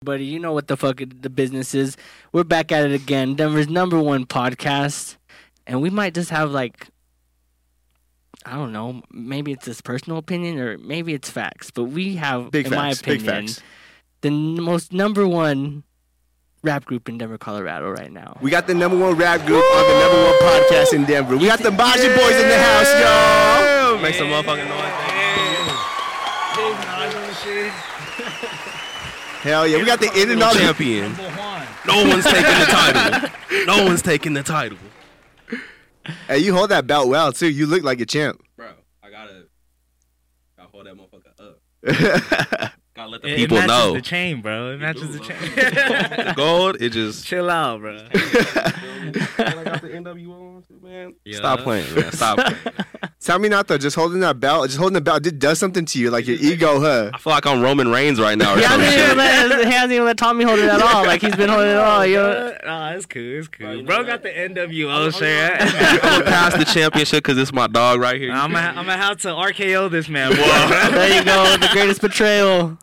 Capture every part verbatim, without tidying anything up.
Buddy, you know what the fuck the business is. We're back at it again. Denver's number one podcast. And we might just have like, I don't know, maybe it's his personal opinion or maybe it's facts. But we have, big in facts, my opinion, the n- most number one rap group in Denver, Colorado right now. We got the number one rap group Woo! on the number one podcast in Denver. We got the Baji yeah! boys in the house, y'all. Yeah. Make some motherfucking noise. Hell yeah, we got the in and out champion. No one's taking the title. No one's taking the title. Hey, you hold that belt well too. You look like a champ. Bro, I gotta, gotta hold that motherfucker up. Gotta let the it, people it matches know. The chain, bro. It matches do, the chain. The gold, it just chill out, bro. I got the N W O on too, man. Yeah. Stop playing, man. Stop playing. Tell me not though. Just holding that belt, just holding the belt, it does something to you, like your ego, huh? I feel like I'm Roman Reigns right now. Or he, some hasn't shit. even let, he hasn't even let Tommy hold it at all. Like he's been holding it all. Yo. Nah, it's cool. It's cool. Bro, bro got the N W O shirt. I'm gonna pass the championship because it's my dog right here. I'm gonna I'm have to R K O this man. Boy. There you go. The greatest betrayal.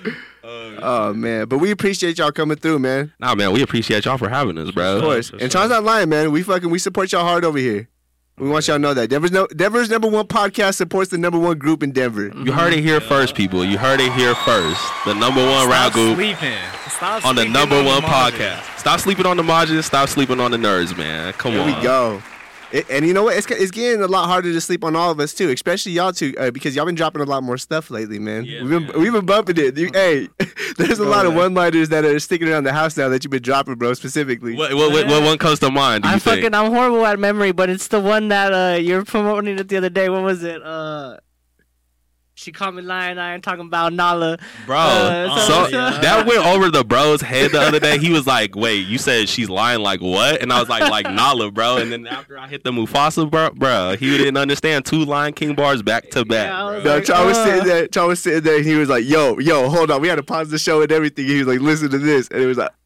Oh man, but we appreciate y'all coming through, man. Nah, man, we appreciate y'all for having us, bro. Of course. And Charles not lying, man. We fucking we support y'all hard over here. We want y'all to know that Denver's no Denver's number one podcast supports the number one group in Denver. You heard it here first, people. You heard it here first. The number one Stop rap group sleeping. Stop on the sleeping number on one the podcast. Stop sleeping on the Majis. Stop sleeping on the nerds, man. Come Here on. Here we go. It, and you know what? It's, it's getting a lot harder to sleep on all of us too, especially y'all two, uh, because y'all been dropping a lot more stuff lately, man. Yeah, we've been man. we've been bumping it. You, hey, there's a lot of one-liners that are sticking around the house now that you've been dropping, bro. Specifically, What what, what, what one comes to mind? Do you I think? fucking I'm horrible at memory, but it's the one that uh you're promoting it the other day. What was it? Uh, she called me lying. I ain't talking about Nala, Bro, Uh, so so- yeah. that went over the bro's head the other day. He was like, "Wait, you said she's lying like what?" And I was like, "Like Nala, bro." And then after I hit the Mufasa, bro, bro, he didn't understand two Lion King bars back to back. Yeah, I was bro. no, like, Charles was uh. sitting there. Charles was sitting there, and he was like, "Yo, yo, hold on. We had to pause the show and everything." He was like, "Listen to this," and it was like,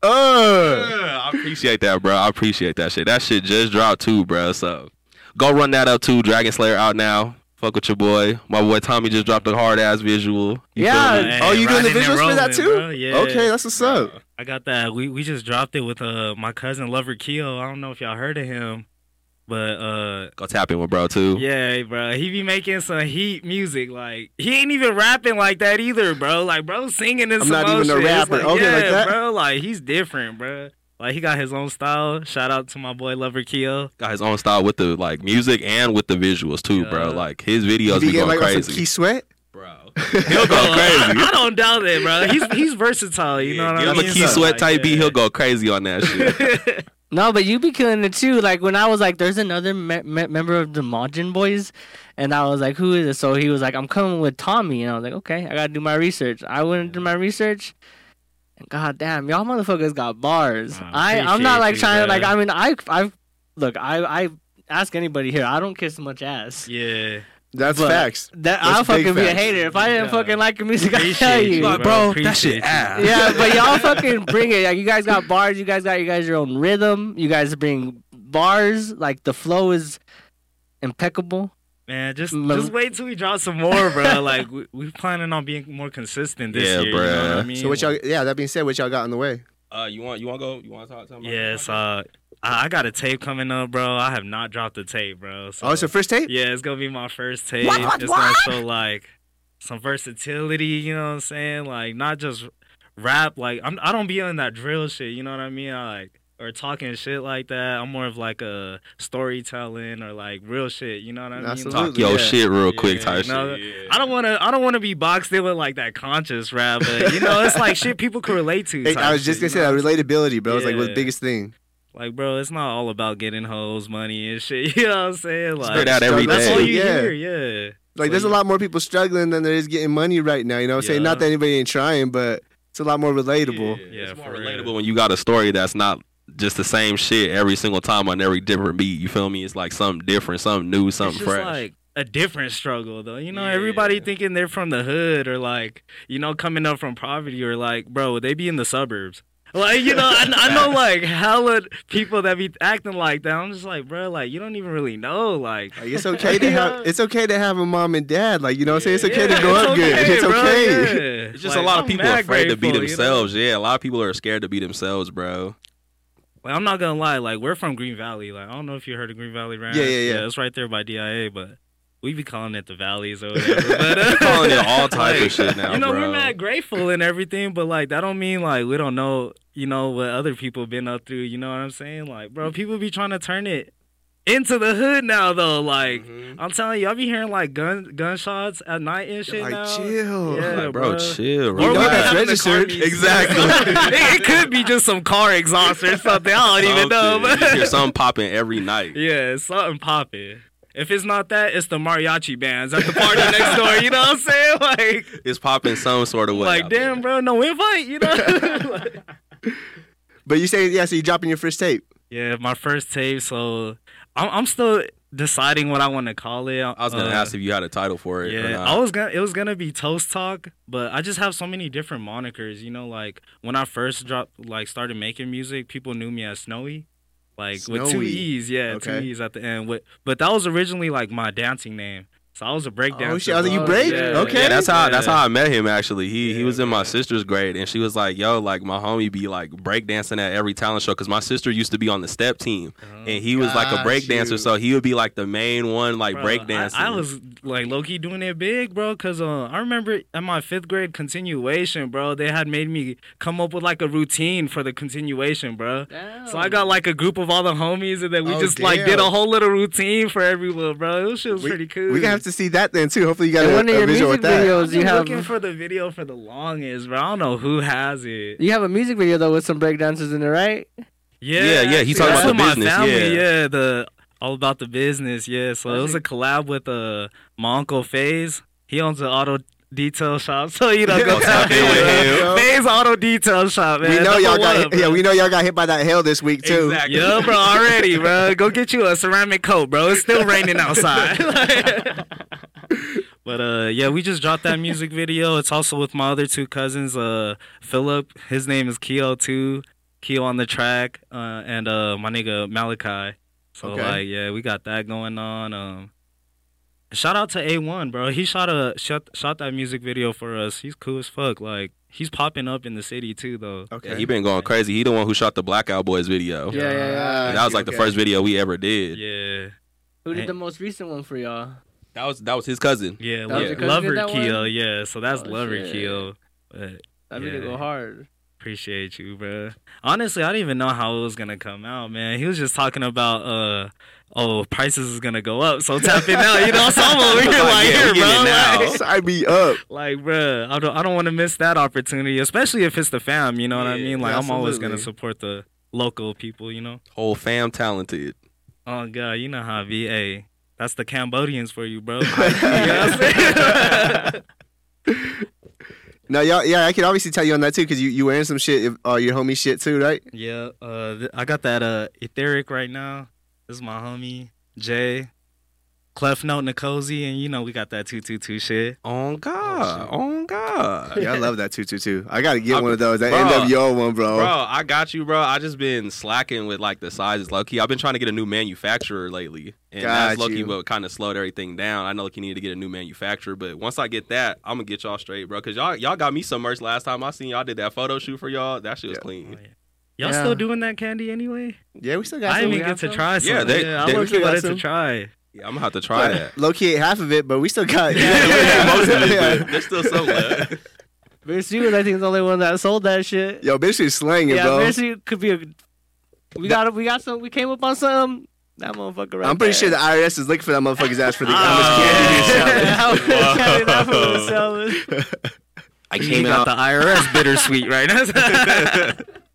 "Uh." Yeah, I appreciate that, bro. I appreciate that shit. That shit just dropped too, bro. So go run that up too. Dragon Slayer out now. Fuck with your boy. My boy Tommy just dropped a hard ass visual. You Yeah. feel me? Hey, Oh, you doing the riding and visuals for that rolling, too? bro. Yeah. Okay, that's what's up. I got that. We we just dropped it with uh my cousin Lover Keo. I don't know if y'all heard of him, but uh Go tap in with bro too. yeah, bro, he be making some heat music. Like he ain't even rapping like that either, bro. Like bro, singing and I'm some not even a shit. It's rapper. Like, Okay, yeah, like that? bro. Like he's different, bro. Like he got his own style. Shout out to my boy Lover Keo. Got his own style with the like music and with the visuals too, bro. Yeah. Like his videos You be getting going like on some crazy. Key Sweat? Bro, he'll go Uh, crazy. I don't doubt it, bro. He's he's versatile. You know what I Give mean? him a Key So, Sweat like, type beat, yeah. he'll go crazy on that shit. No, but you be killing it too. Like when I was like, "There's another me- me- member of the Majin Boys," and I was like, "Who is it?" So he was like, "I'm coming with Tommy," and I was like, "Okay, I gotta do my research." I went and did my research. And God damn, y'all motherfuckers got bars. I I I'm not like appreciate you, trying to like. bro. I mean, I I look. I I ask anybody here. I don't kiss much ass. Yeah. That's But facts. That That's I'll big fucking be a facts. hater if I didn't Yeah. fucking like your music. I Appreciate tell you, you. bro. Like, bro, that Appreciate shit you. ass. Yeah, but y'all fucking bring it. Like you guys got bars. You guys got you guys your own rhythm. You guys bring bars. Like the flow is impeccable. Man, just Mo- just wait till we drop some more, bro. Like we we planning on being more consistent this Yeah, year. You know what I bruh. mean? So what y'all? Yeah, that being said, what y'all got on the way? Uh, you want you want to go? You want to talk? talk about Yes, uh, I, I got a tape coming up, bro. I have not dropped the tape, bro. So, Oh, it's your first tape? yeah, it's gonna be my first tape. What, what, it's what? gonna show like some versatility. You know what I'm saying? Like not just rap. Like I'm I don't be on that drill shit. You know what I mean? I like. Or talking shit like that. I'm more of like a storytelling or like real shit. You know what I mean? Absolutely. Talk your Yeah. shit real Yeah, quick type no, shit. Yeah. I don't want to. I don't want to be boxed in with like that conscious rap, but you know, it's like shit people can relate to. Hey, type I was just shit, gonna say you know? that relatability, bro. It's like the Yeah. biggest thing. Like, bro, it's not all about getting hoes, money, and shit. You know what I'm saying? Like, Straight out every that's day. all you Yeah. hear. Yeah. Like, So there's a you- lot more people struggling than there is getting money right now. You know what I'm saying? Yeah. Not that anybody ain't trying, but it's a lot more relatable. Yeah, it's more for real. relatable when you got a story that's not just the same shit every single time on every different beat. You feel me? It's like something different, something new, It's something just fresh. like a different struggle, though. You know, Yeah. everybody thinking they're from the hood or like, you know, coming up from poverty or like, bro, they be in the suburbs. Like, you know, I, I know, like, hella people that be acting like that. I'm just like, bro, like, you don't even really know. Like, Like, it's okay to have it's okay to have a mom and dad. Like, you know what I'm saying? It's okay yeah, to grow up good. It's bro, okay. yeah. It's just Like, a lot of I'm people mad afraid to be grateful, you know? themselves. Yeah, a lot of people are scared to be themselves, bro. Like, I'm not gonna lie, like, we're from Green Valley. Like, I don't know if you heard of Green Valley Ranch. Yeah, yeah, yeah. It's right there by D I A, but we be calling it the Valleys or whatever. But, uh, Calling it all type like, of shit now, you know, bro. we're mad grateful and everything, but, like, that don't mean, like, we don't know, you know, what other people been up through. You know what I'm saying? Like, bro, people be trying to turn it into the hood now, though. Like, Mm-hmm. I'm telling you, I be hearing, like, gun gunshots at night and shit Like, now. chill. Yeah, Like, bro, chill. We Or know we that's having the registered. car music. Exactly. it, it could be just some car exhaust or something. I don't even know. Something. But You hear something popping every night. yeah, it's something popping. If it's not that, it's the mariachi bands at the party next door. You know what I'm saying? Like, It's popping some sort of way. like out damn, there. bro, no invite. You know? Like- But you say, yeah, so you dropping your first tape. yeah, my first tape. So I'm, I'm still deciding what I want to call it. I was gonna Uh, ask if you had a title for it. or Yeah, not. I was gonna. It was gonna be Toast Talk, but I just have so many different monikers. You know, like when I first dropped, like started making music, people knew me as Snowy, like with two Snowy. E's. Yeah, two Okay. E's at the end. With, but that was originally like my dancing name. So I was a break dancer. Oh, shit. I was like, you Oh, break? yeah. Okay. Yeah, that's how Yeah. that's how I met him actually. He he Yeah, was in my bro. sister's grade and she was like, "Yo, like my homie be like breakdancing at every talent show cuz my sister used to be on the step team and he was like a Got breakdancer, you. so he would be like the main one like Bro, breakdancing." I, I was like low key doing it big, bro. Cause uh, I remember at my fifth grade continuation, bro. They had made me come up with like a routine for the continuation, bro. So I got like a group of all the homies, and then we Oh, just like did damn. a whole little routine for everyone, bro. This shit was We, pretty cool. we gonna have to see that then too. Hopefully you got And a, one of a your visual with music that. videos- I've been you have- looking for the video for the longest, bro. I don't know who has it. You have a music video though with some breakdancers in it, right? Yeah, Yeah, yeah, he talking talking about the my business, family, yeah. yeah, the all about the business, yeah. So it was a collab with uh my uncle Faze. He owns an auto detail shop, so you know go Yeah. tap in with Yeah. him. Faze Auto Detail Shop, man. We know Number y'all got one, bro. yeah, we know y'all got hit by that hail this week too. Exactly. Yeah, bro, already, bro. Go get you a ceramic coat, bro. It's still raining outside. But uh, yeah, we just dropped that music video. It's also with my other two cousins, uh, Philip. His name is Keo too. Keo on the track, uh, and uh, my nigga Malachi. So Okay. like, yeah, we got that going on. Um, shout out to A one, bro. He shot a shot shot that music video for us. He's cool as fuck. Like, he's popping up in the city too, though. Okay. Yeah, he been going crazy. He the one who shot the Blackout Boys video. Yeah, yeah, yeah. And that was like the Okay. first video we ever did. Yeah, Who did the most recent one for y'all? That was that was his cousin. yeah, That was Lo- your cousin Lover did that one? Keo. Yeah, so that's Oh, Lover shit. Keo. But That video Yeah. go hard. appreciate you, bro. Honestly, I didn't even know how it was gonna come out, man. He was just talking about uh. Oh, prices is gonna go up, so tap in now. You know, so I'm over here Like, like, yeah, here, we getting bro. it now. Like, Sign me up. like, bro, I don't, I don't want to miss that opportunity, especially if it's the fam. You know what I Yeah, mean? Like, I'm always gonna absolutely. support the local people. You know? Whole fam talented. Oh God, you know how V A. That's the Cambodians for you, bro. You know what I'm saying? No, y'all, yeah, I can obviously tell you on that too because you you wearing some shit, uh, your homie shit too, right? Yeah, uh, th- I got that uh etheric right now. This is my homie Jay, Clef Note Nicozy, and you know we got that two two two shit. On God. On God. Yeah, I love that two two two. I gotta get I- one of those. That bro, N W O one, bro. Bro, I got you, bro. I just been slacking with like the sizes, low key. I've been trying to get a new manufacturer lately, and Got that's low key you. what kind of slowed everything down. I know like you need to get a new manufacturer, but once I get that, I'm gonna get y'all straight, bro. Cause y'all y'all got me some merch last time I seen y'all did that photo shoot for y'all. That shit was Yeah. Oh, clean. yeah. Y'all Yeah. still doing that candy anyway? Yeah, we still got I some. didn't We even got get to some. try some. Yeah, they- yeah, they- I we looked still got wanted some. to try. Yeah, I'm gonna have to try that. Low key ate half of it, but we still got. Yeah, most of it, Yeah. but there's still some left. Vinci was, I think, is the only one that sold that shit. Yo, bitch is slanging, yeah, bro. Vinci could be a. We got we got some. We came up on something. That motherfucker right I'm pretty there. sure the I R S is looking for that motherfucker's ass for the Oh. how much candy he's selling. How much candy that fool was Whoa. selling. I You came got out. the I R S bittersweet right now.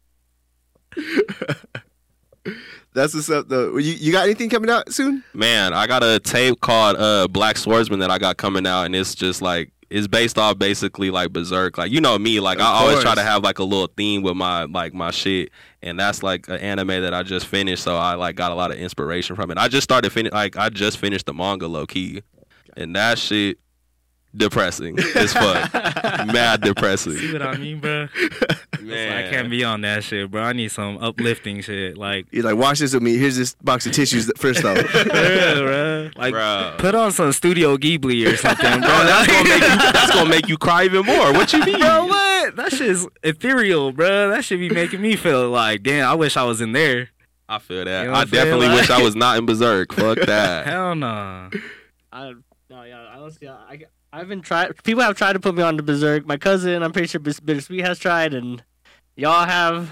That's what's up, though. You, you got anything coming out soon? Man, I got a tape called uh, Black Swordsman that I got coming out, and it's just like it's based off basically like Berserk. Like you know me, like Of I always try course. to have like a little theme with my like my shit, and that's like an anime that I just finished, so I like got a lot of inspiration from it. I just started finish like I just finished the manga low key, and that shit depressing as fuck. Mad depressing. See what I mean, bro? Man. I can't be on that shit, bro. I need some uplifting shit. Like, You're like, watch this with me. Here's this box of tissues first off. yeah, bro. Like, Bro. put on some Studio Ghibli or something, bro. Bro, that's gonna make you. That's gonna make you cry even more. What you mean? Bro, what? That shit's ethereal, bro. That should be making me feel like, damn, I wish I was in there. I feel that. You know what I I'm saying? definitely Like- wish I was not in Berserk. Fuck that. Hell no. I no, yeah, I don't see. I I've been tried. People have tried to put me on the Berserk. My cousin, I'm pretty sure Bis- Bittersweet has tried, and y'all have.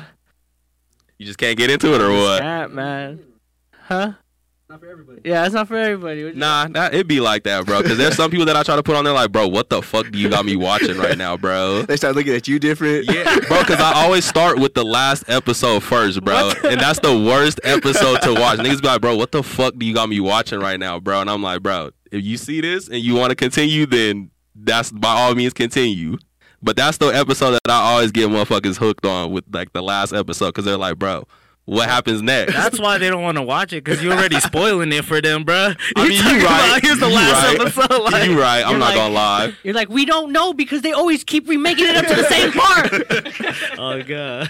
You just can't get into it or what? Can't, man. Huh? Not for everybody. Yeah, it's not for everybody. What you- Nah, that, it'd be like that, bro. Because there's some people that I try to put on there like, bro, what the fuck do you got me watching right now, bro? They start looking at you different. Yeah, bro, because I always start with the last episode first, bro. And that's the worst episode to watch. Niggas be like, bro, what the fuck do you got me watching right now, bro? And I'm like, bro, if you see this and you want to continue, then that's by all means continue. But that's the episode that I always get motherfuckers hooked on with, like, the last episode. Because they're like, bro, what happens next? That's why they don't want to watch it, because you're already spoiling it for them, bro. I mean, you right. Here's the You last right. episode. Like, you right. I'm You're not like- gonna lie. You're like, we don't know because they always keep remaking it up to the same part. Oh, God.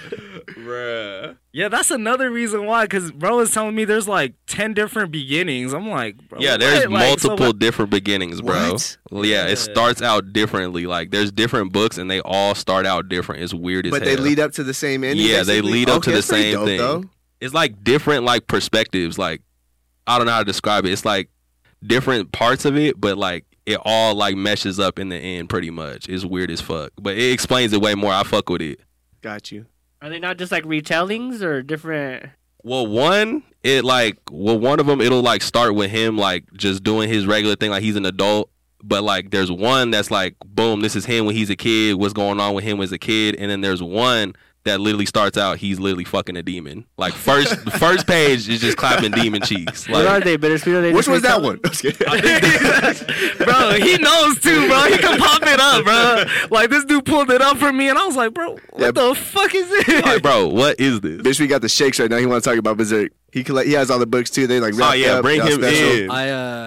Bruh. Yeah, that's another reason why, because bro is telling me there's like ten different beginnings. I'm like, bro, Yeah, there's what? Like, so multiple what- different beginnings, bro. What? Well, yeah, Yeah. it starts out differently. Like, there's different books, and they all start out different. It's weird as But hell. they lead up to the same ending. Yeah, they basically? lead up to Okay, the that's pretty same dope, thing. though. It's like different, like, perspectives. Like, I don't know how to describe it. It's like different parts of it, but, like, it all, like, meshes up in the end pretty much. It's weird as fuck. But it explains it way more. I fuck with it. Got you. Are they not just like retellings or different? Well, one, it like, well, one of them, it'll like start with him like just doing his regular thing, like he's an adult. But like, there's one that's like, boom, this is him when he's a kid. What's going on with him as a kid? And then there's one that literally starts out, he's literally fucking a demon. Like first, the first page is just clapping demon cheeks. What are Like, they? Bittersweet? Are they Which just was that retellings? one? I'm just kidding. Bro, he knows too, bro. He can pop it up, bro. Like this dude pulled it up for me, and I was like, bro, what Yeah. the fuck is this? like, bro, what is this? Bitch, we got the shakes right now. He want to talk about Berserk. He collect. He has all the books too. They like. Oh wrapped yeah, up, bring got him special. in. I uh,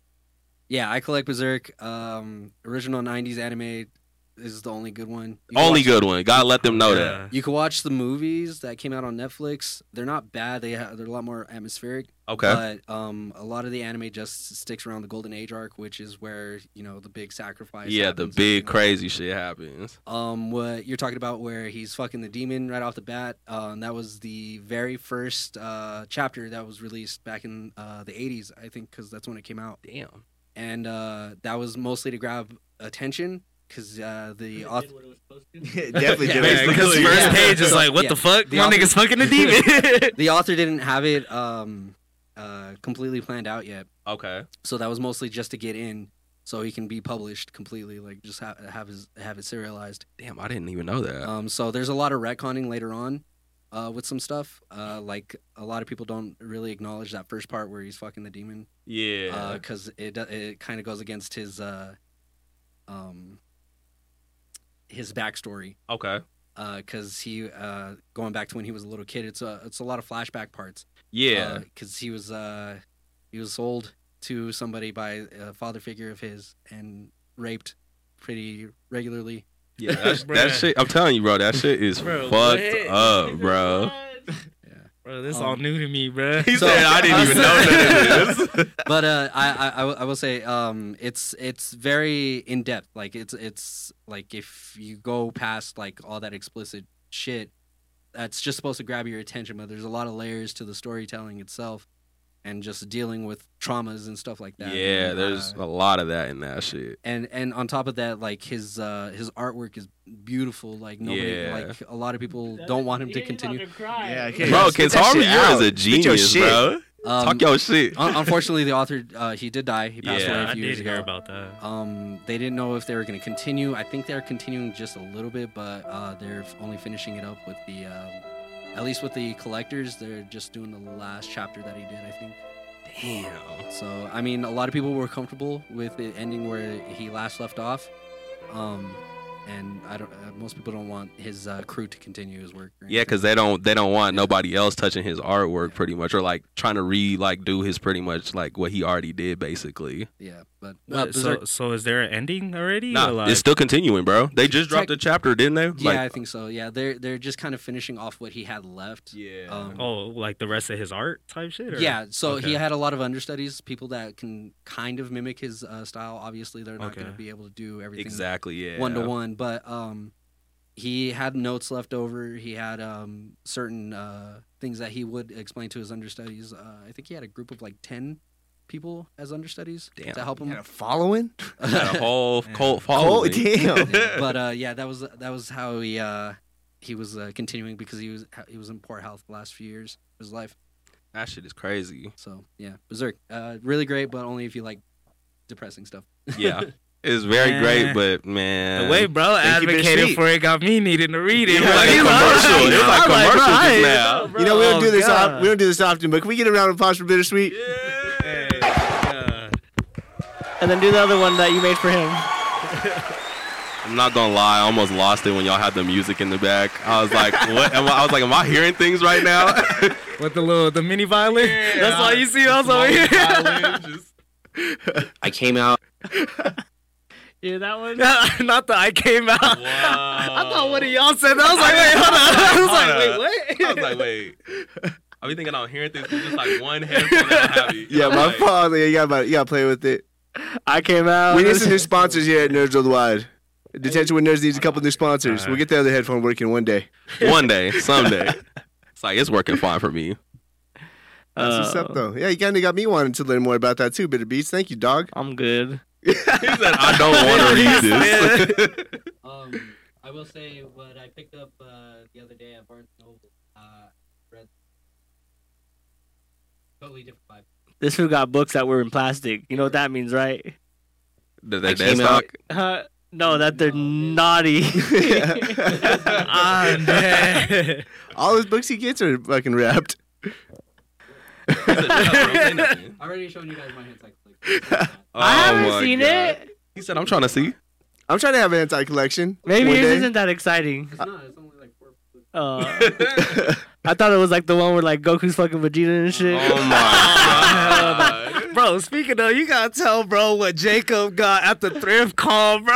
yeah, I collect Berserk. Um, original nineties anime is the only good one. You can Only watch- good one. Gotta let them know that. Yeah. You can watch the movies that came out on Netflix. They're not bad. They ha- they're a lot more atmospheric. Okay. But um, a lot of the anime just sticks around the Golden Age arc, which is where you know the big sacrifice. Yeah, the happens, big you know. crazy shit happens. Um, what you're talking about, where he's fucking the demon right off the bat. Um, that was the very first uh chapter that was released back in uh the eighties, I think, because that's when it came out. Damn. And uh, that was mostly to grab attention, because uh, the author. Definitely. Yeah, did. Yeah, because Yeah. first page is So, like, what yeah. the fuck? The My author- nigga's fucking a demon. The author didn't have it um, uh, completely planned out yet, Okay. so that was mostly just to get in, so he can be published completely, like just ha- have his have it serialized. Damn, I didn't even know that. Um, so there's a lot of retconning later on, uh, with some stuff. Uh, like a lot of people don't really acknowledge that first part where he's fucking the demon, yeah. because it do- it kind of goes against his uh, um, his backstory. okay. Because he uh, going back to when he was a little kid, it's a it's a lot of flashback parts. Yeah. because he was uh, he was sold to somebody by a father figure of his and raped pretty regularly. Yeah, that, Bruh. that shit. I'm telling you, bro. That shit is Bro, fucked what? up, bro. Yeah, Bro, this Um, all new to me, bro. He So- said I didn't even know none of this. but uh, I, I I will- I will say um, it's it's very in depth. Like it's it's like if you go past like all that explicit shit, that's just supposed to grab your attention. But there's a lot of layers to the storytelling itself, and just dealing with traumas and stuff like that. Yeah, And, there's uh, a lot of that in that shit. and and on top of that, like his uh his artwork is beautiful. Like nobody, Yeah. like a lot of people don't want him to continue. Yeah, okay. Bro, Get that Kentaro shit Miura out. is a Get your genius, shit. bro. Um, Talk your shit. un- unfortunately, the author uh, he did die. He passed Yeah, away a I few did years hear ago. about that. Um, they didn't know if they were going to continue. I think they're continuing just a little bit, but uh, they're only finishing it up with the, um, at least with the collectors. They're just doing the last chapter that he did, I think. Damn. So, I mean, a lot of people were comfortable with it ending where he last left off. Um, and I don't. Uh, most people don't want his uh, crew to continue his work. or Yeah, anything. because they don't they don't want nobody else touching his artwork pretty much, or like trying to re like do his pretty much like what he already did basically. yeah, but Uh, uh, so, Berserk- so is there an ending already? Nah, or like, it's still continuing, bro. They just dropped a chapter, didn't they? yeah, Like, I think so. Yeah, they're they're just kind of finishing off what he had left. yeah. Um, oh, like the rest of his art type shit? Or? Yeah, so he Okay. had a lot of understudies, people that can kind of mimic his uh, style. Obviously, they're not Okay. going to be able to do everything exactly. Yeah. one to one, but um, he had notes left over. He had um, certain uh, things that he would explain to his understudies. Uh, I think he had a group of like ten people as understudies Damn. to help You him. had a following? Had a whole Yeah. cult Oh, following. damn. Yeah, but uh, yeah, that was that was how he uh, he was uh, continuing because he was he was in poor health the last few years of his life. That shit is crazy. So yeah, Berserk, uh, really great, but only if you like depressing stuff. Yeah. It's very Man. great, but man, The way bro Thank you, bitch, advocated sweet. for it got me needing to read it. It was bro. like a You know, commercial. I It was like I'm commercial bro, just I ain't now. know, bro. You know, we don't Oh, do this. God. Off, we don't do this often, but can we get a round of applause for Bittersweet? Hey, yeah. And then do the other one that you made for him. I'm not gonna lie, I almost lost it when y'all had the music in the back. I was like, what? Am I, I was like, am I hearing things right now? With the little the mini violin. That's why you see us over here. I came out. Yeah, that one. Not that I came out. Wow. I thought one of y'all said that. I was like, wait, hold on. I was like, wait, what? I was like, wait. I be thinking I'm hearing things, but just like one headphone that I have. Yeah, I'm my like, fault. Yeah, you gotta, you gotta play with it. I came out. We need some new sponsors here at Nerds Worldwide. Detention with Nerds needs a couple new sponsors. We'll get the other headphone working one day. One day, someday. It's like it's working fine for me. That's what's up, though. Yeah, you kind of got me wanting to learn more about that too, Bitter Beats. Thank you, dog. I'm good. He said, I don't want to read this. Um, I will say what I picked up uh, the other day at Barnes and Noble. Uh, read totally different vibe. This fool got books that were in plastic. You know what that means, right? Did I they came stock? Uh, no, that they're No, naughty. I'm dead. All his books he gets are fucking wrapped. I already shown you guys my hints. Like, like, I Oh haven't my seen God. it. He said, I'm trying to see. I'm trying to have an anti-collection. Maybe one it day. isn't that exciting. it's not. It's only like four. Uh, I thought it was like the one where like Goku's fucking Vegeta and shit. Oh my God. Bro, speaking of, you gotta tell bro what Jacob got at the thrift call, bro.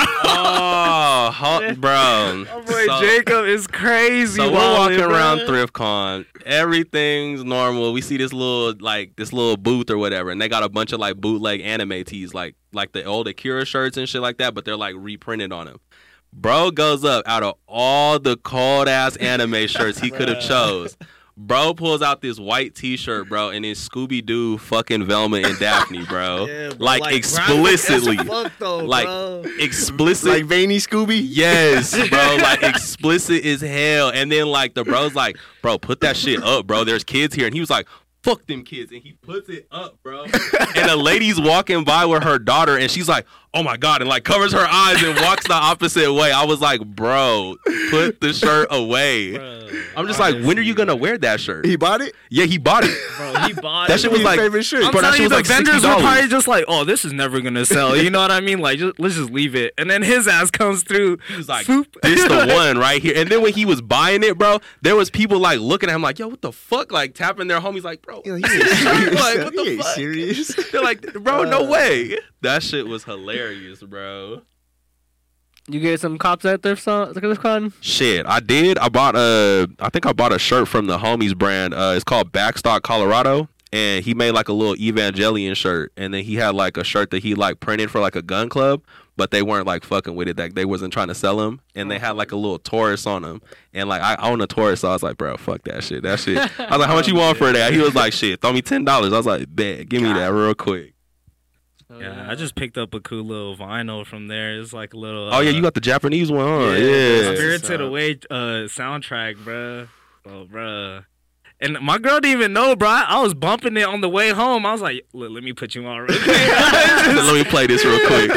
Oh, ho- bro. Oh boy, So- Jacob is crazy. So we're wildin', walking bro. around ThriftCon. Everything's normal. We see this little like this little booth or whatever, and they got a bunch of like bootleg anime tees, like like the old Akira shirts and shit like that, but they're like reprinted on them. Bro goes up out of all the cold ass anime shirts he could have chose. Bro pulls out this white T-shirt, bro, and it's Scooby Doo, fucking Velma and Daphne, bro. Yeah, bro, like, graphic explicitly, as fuck, though, like bro. explicit. Like veiny Scooby. Yes, bro, like explicit as hell. And then like the bro's like, bro, put that shit up, bro. There's kids here. And he was like, fuck them kids. And he puts it up, bro. And the lady's walking by with her daughter and she's like, oh my God, and like covers her eyes and walks the opposite way. I was like, bro, put the shirt away. Bro, I'm just like, when are you honestly, gonna wear that shirt? He bought it. Yeah, he bought it. Bro, he bought That it. shit was His like, favorite shirt. I'm bro, that telling shit you, was the like vendors were sixty dollars. probably just like, "Oh, this is never gonna sell." You know what I mean? Like, just, let's just leave it. And then his ass comes through. He was like, swoop. this the one right here. And then when he was buying it, bro, there was people like looking at him like, yo, what the fuck? Like tapping their homies like, bro. You know, he ain't serious. Like, what the he ain't fuck? serious. They're like, bro, no way. That shit was hilarious, bro. You get some cops at thrift son- thrift con? Shit, I did. I bought a, I think I bought a shirt from the homies brand. Uh, it's called Backstock Colorado. And he made like a little Evangelion shirt. And then he had like a shirt that he like printed for like a gun club. But they weren't like fucking with it. Like they wasn't trying to sell them. And they had like a little Taurus on them. And like I own a Taurus. So I was like, bro, fuck that shit. That shit. I was like, how much you want for that? He was like, shit, throw me ten dollars. I was like, bet, give me that real quick. Yeah, I just picked up a cool little vinyl from there. It's like a little. Oh, yeah, uh, you got the Japanese one, huh? yeah, Yeah. Spirited Away uh, soundtrack, bruh. Oh, bruh. And my girl didn't even know, bro. I was bumping it on the way home. I was like, "Look, let me put you on real quick." Let me play this real quick.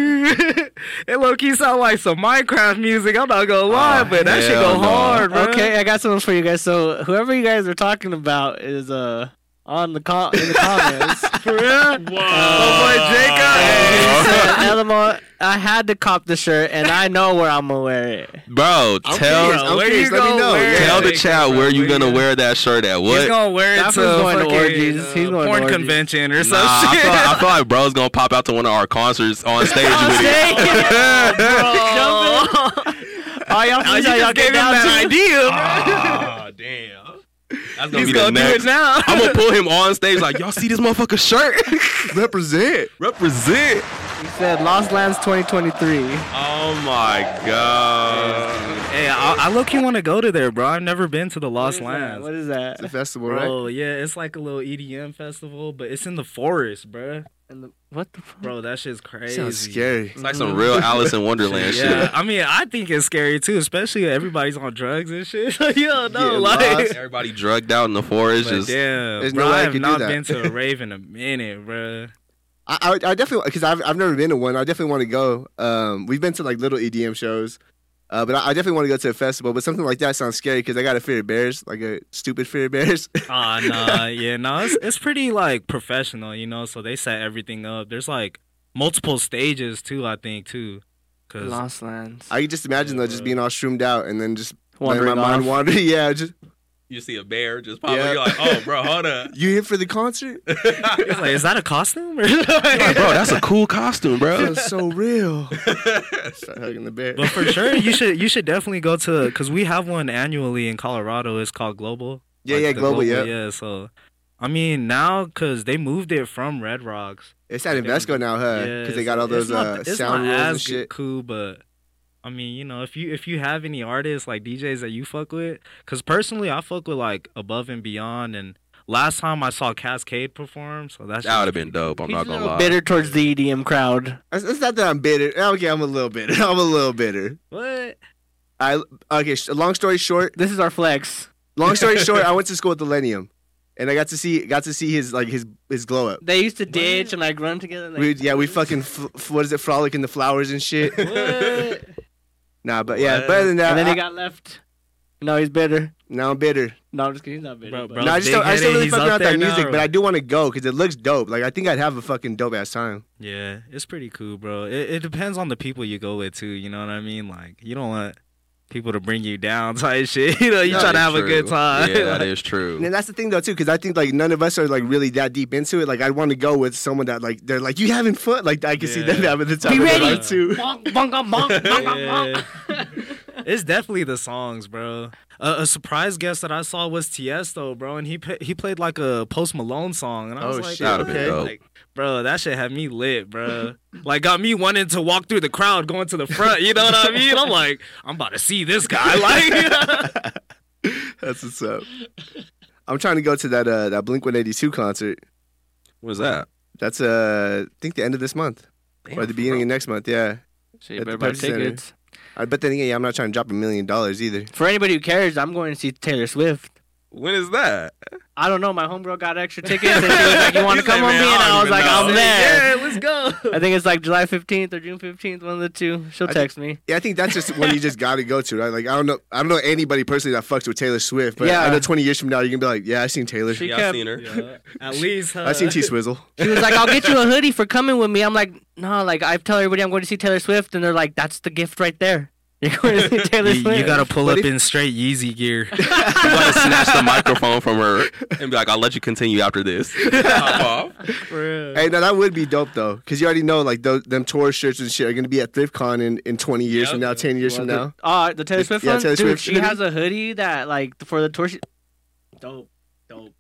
It low key sound like some Minecraft music. I'm not gonna lie, Oh, but that shit hell go no. hard, bro. Okay, I got something for you guys. So whoever you guys are talking about is uh on the com- in the comments. For real? Uh, Oh boy, Jacob. He said, Elmo, I had to cop the shirt, and I know where I'm gonna wear it. Bro, I'm tell curious, I'm where curious, you let me gonna know. wear Yeah. tell the Jacob, chat bro, where you where gonna you- wear that shirt at. He's What? gonna wear it That to fool's going to fucking, orgies. uh, He's going to porn orgies. convention or Nah, some I shit. feel, I feel like bro's gonna pop out to one of our concerts on stage On with stage? it. Oh, y'all, Oh, you y'all, y'all just gave him get down that too? idea. Ah, damn. That's gonna He's be the gonna do next. it now. I'm gonna pull him on stage like, y'all see this motherfucker shirt? Represent. Represent. He said Lost Lands twenty twenty-three. Oh my god. Hey, I, I low key want to go to there, bro. I've never been to the Lost What is that? Lands. What is that? It's a festival, right? Bro, yeah, it's like a little E D M festival, but it's in the forest, bro. And the, what the fuck? Bro, that shit's crazy. Sounds scary. It's like some real Alice in Wonderland Yeah, shit. I mean, I think it's scary too, especially if everybody's on drugs and shit. you don't know, Yeah, like. lost. Everybody drugged out in the forest. But Just damn, There's bro, no way I I have could do not that. been to a rave in a minute, bro. I, I, I definitely, because I've, I've never been to one. I definitely want to go. Um, we've been to like little E D M shows, uh, but I, I definitely want to go to a festival. But something like that sounds scary because I got a fear of bears, like a stupid fear of bears. Ah, nah, yeah, no, it's it's pretty like professional, you know. So they set everything up. There's like multiple stages too, I think too. Cause Lost Lands. I can just imagine though, just being all shroomed out and then just letting Wandering my mind off. wander. Yeah, just you see a bear just pop Yeah. up. You're like, oh, bro, hold up. you here for the concert? it's like, is that a costume? Or Like, bro, that's a cool costume, bro. Feels so real. Start hugging the bear. But for sure, you should you should definitely go to because we have one annually in Colorado. It's called Global. Yeah, Like yeah, the Global, yeah. Yeah, so I mean now because they moved it from Red Rocks. It's at Invesco now, huh? Because Yeah, they got so all those it's not- uh, it's sound not rules as and shit. cool, but I mean, you know, if you if you have any artists like D Js that you fuck with, because personally, I fuck with like Above and Beyond, and last time I saw Cascade perform, so that's That would have been dope. I'm He's not a gonna little lie. bitter towards the E D M crowd. It's, it's not that I'm bitter. Okay, I'm a little bitter. I'm a little bitter. what. I okay. sh- Long story short. This is our flex. Long story short, I went to school at the Millennium, and I got to see got to see his like his his glow up. They used to ditch and like run together. Like, We, yeah, we fucking f- f- what is it? Frolic in the flowers and shit. What? Nah, but yeah, What? better than that. And then he I- got left. No, he's bitter. now I'm bitter. No, I'm just kidding. He's not bitter. Bro, but- bro. No, I just don't, I still big-headed, really he's fucking up out that there now, music, or but I what? do want to go because it looks dope. Like I think I'd have a fucking dope ass time. Yeah, it's pretty cool, bro. It, it depends on the people you go with too. You know what I mean? Like you don't want people to bring you down type shit. You know, you No, try to That have is a good true. time. Yeah, that is true. And that's the thing though too, because I think like none of us are like really that deep into it. Like I want to go with someone that like they're like you having fun. Like I can see them Yeah. having the time. Be of their ready. life, too. Bonk, bonk, bonk, bonk, bonk, Yeah. It's definitely the songs, bro. A, a surprise guest that I saw was Tiesto, bro, and he pa- he played like a Post Malone song, and I was Oh, like, shit, That'd have been okay. dope. like, bro, that shit had me lit, bro. Like, got me wanting to walk through the crowd, going to the front. You know what I mean? I'm like, I'm about to see this guy. Like, That's what's up. I'm trying to go to that uh that Blink one eighty-two concert. What's that? That's uh I think the end of this month or the beginning of next month. Yeah. Shit, At the better buy Pepsi Center. tickets. I bet then again, yeah, I'm not trying to drop a million dollars either. For anybody who cares, I'm going to see Taylor Swift. When is that? I don't know. My homegirl got extra tickets, and she was like, "You want to He's like, come with "Man, me?" And I don't I was even like, know." "I'm there." yeah, let's go. I think it's like July fifteenth or June fifteenth, one of the two. She'll I text me. Yeah, I think that's just one you just gotta go to, right? Like I don't know, I don't know anybody personally that fucks with Taylor Swift, but Yeah. I know twenty years from now you're gonna be like, yeah, I seen Taylor, She Yeah, kept- I've seen her. Yeah, at least uh, I seen T Swizzle. She was like, "I'll get you a hoodie for coming with me." I'm like, "No, like I tell everybody I'm going to see Taylor Swift," and they're like, "That's the gift right there. You're going to see Taylor You, Swift." you gotta pull But up if- in straight Yeezy gear. You gotta snatch the microphone from her and be like, I'll let you continue after this. Hop off. Hey, no, that would be dope though, because you already know like those them tour shirts and shit are gonna be at ThriftCon in, in twenty years Yep. from now, ten years from now. Oh, the Taylor Swift Yeah, one? Taylor Dude, Swift she hoodie. has a hoodie that, like, for the tour. She... Dope. Dope.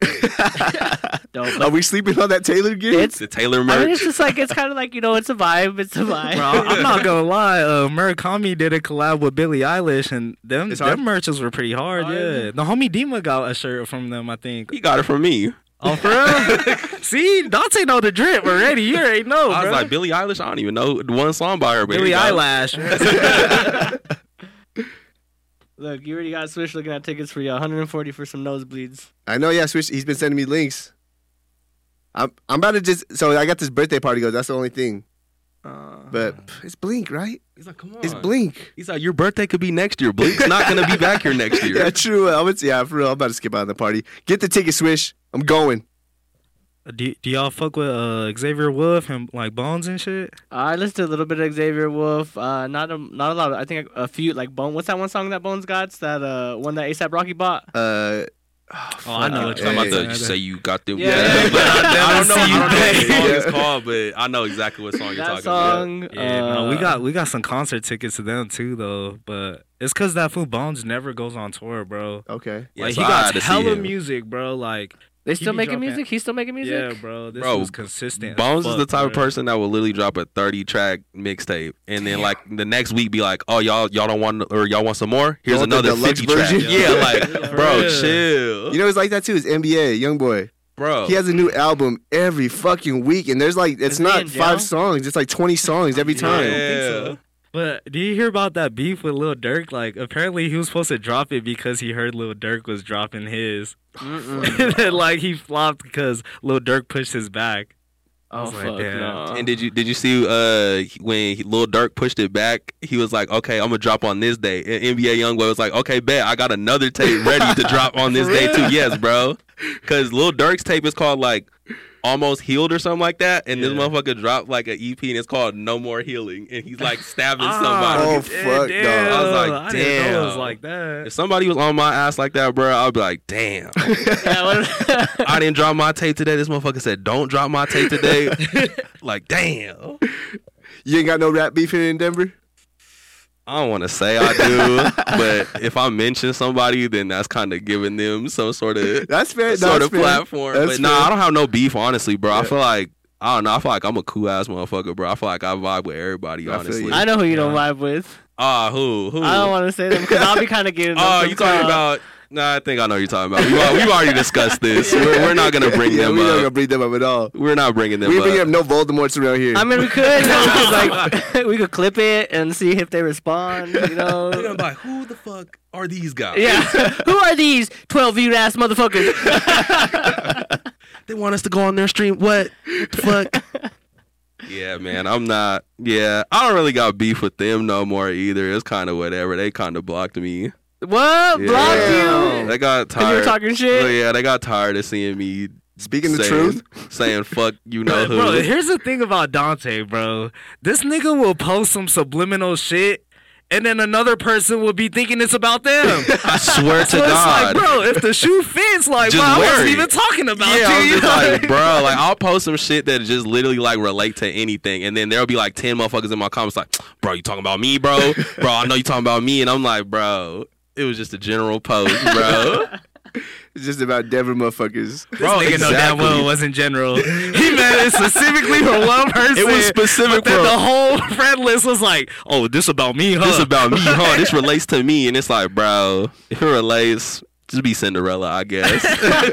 Dope. Are we sleeping on that Taylor gear? It's, The Taylor I mean, merch. it's just like, it's kind of like, you know, it's a vibe. It's a vibe. Bro, I'm not gonna lie. Uh, Murakami did a collab with Billie Eilish, and them It's hard? them merches were pretty hard. Hard? Yeah, the homie Dima got a shirt from them, I think. He got it from me. Oh, for real? See, Dante know the drip already. You already know, I was bro. like, Billie Eilish, I don't even know one song by her. But Billie here you go. Eyelash. Look, you already got Swish looking at tickets for you. one hundred forty for some nosebleeds. I know, yeah. Swish, he's been sending me links. I'm I'm about to just so I got this birthday party goes. That's the only thing. Uh, But pff, it's Blink, right? He's like, come on. It's Blink. He's like, your birthday could be next year. Blink's not gonna be back here next year. Yeah, true. I'm, yeah, for real. I'm about to skip out on the party. Get the ticket, Swish. I'm going. Do, do y'all fuck with uh, Xavier Wolf and like Bones and shit? I listened to a little bit of Xavier Wolf. Uh, not a not a lot. I think a few like Bone. What's that one song that Bones got? That uh one that ASAP Rocky bought. Uh, Oh, I know what I'm you're about talking to about. say you got them. Yeah. Yeah, but I, I don't know. I don't know what See the you song there. is called, but I know exactly what song you're That talking song. Yeah, no, we uh, got we got some concert tickets to them too though, but it's cause that fool Bones never goes on tour, bro. okay. Yeah, like so he I got had to see hella him. music, bro. Like They he still be making dropping- music. He's still making music. yeah, bro. This Bro, was consistent. as Bones is the fuck, type of bro. person that will literally drop a thirty track mixtape and then like the next week be like, oh y'all y'all don't want or y'all want some more? Here's want the another deluxe fifty track. version? Yeah, like For bro, real. chill, You know, it's like that too. It's N B A, Young Boy. bro. He has a new album every fucking week, and there's like it's Is he not in jail? five songs. It's like twenty songs every time. Yeah. But do you hear about that beef with Lil Durk? Like apparently he was supposed to drop it because he heard Lil Durk was dropping his. Mm-mm. And then, like he flopped because Lil Durk pushed his back. Oh was like, fuck damn. no. And did you did you see uh when he, Lil Durk pushed it back? He was like, "Okay, I'm gonna drop on this day." And N B A YoungBoy was like, "Okay, bet I got another tape ready to drop on this For day real? too." Yes, bro. Because Lil Durk's tape is called like Almost Healed or something like that, and this Yeah. motherfucker dropped like an E P and it's called No More Healing, and he's like stabbing Ah, somebody. Oh, damn, fuck, damn. dog. I was like, I didn't know it was damn. like that. If somebody was on my ass like that, bro, I'd be like, "Damn, Yeah, what- I didn't drop my tape today." This motherfucker said, "Don't drop my tape today." Like, damn. You ain't got no rap beef here in Denver? I don't want to say I do, but if I mention somebody, then that's kind of giving them some sort of That's fair. sort That's of fair. platform. That's But nah, fair. I don't have no beef, honestly, bro. I Yeah. feel like I don't know. I feel like I'm a cool ass motherfucker, bro. I feel like I vibe with everybody, I feel honestly. you. I know who you don't vibe with. Ah, who? Who? I don't want to say them because I'll be kind of getting. them Oh, some you talking clout. about? Nah, I think I know what you're talking about. We've, al- we've already discussed this. We're, we're not gonna bring Yeah, them we not up. gonna bring them up at all. We're not bringing them We up. bring up no Voldemorts around here. I mean, we could, you know, we could, like, we could clip it and see if they respond. You know. They're gonna be like, who the fuck are these guys? Yeah. Who are these twelve viewed ass motherfuckers? They want us to go on their stream. What? What the fuck? Yeah, man, I'm not. Yeah, I don't really got beef with them no more either. It's kind of whatever. They kind of blocked me. What? Yeah. Blocked you? They got Because you tired. were talking shit? Oh, yeah, they got tired of seeing me Speaking the saying, truth. saying fuck you know Bro, who. bro, here's the thing about Dante, bro. This nigga will post some subliminal shit, and then another person will be thinking it's about them. I swear to So it's God. like, bro, if the shoe fits, like, Just bro, I wear wasn't it. even talking about yeah, you. I'm you just know what I like, mean? bro, like I'll post some shit that just literally like relate to anything, and then there'll be like ten motherfuckers in my comments like, bro, you talking about me, bro? Bro, I know you talking about me, and I'm like, bro, it was just a general post, bro. It's just about Denver motherfuckers. This Bro, nigga know damn well exactly. it wasn't general. He meant it specifically for one person. It was specific but then for- the whole friend list was like, oh, this about me, huh? This about me, huh? This relates to me, and it's like, bro, if it relates, just be Cinderella, I guess.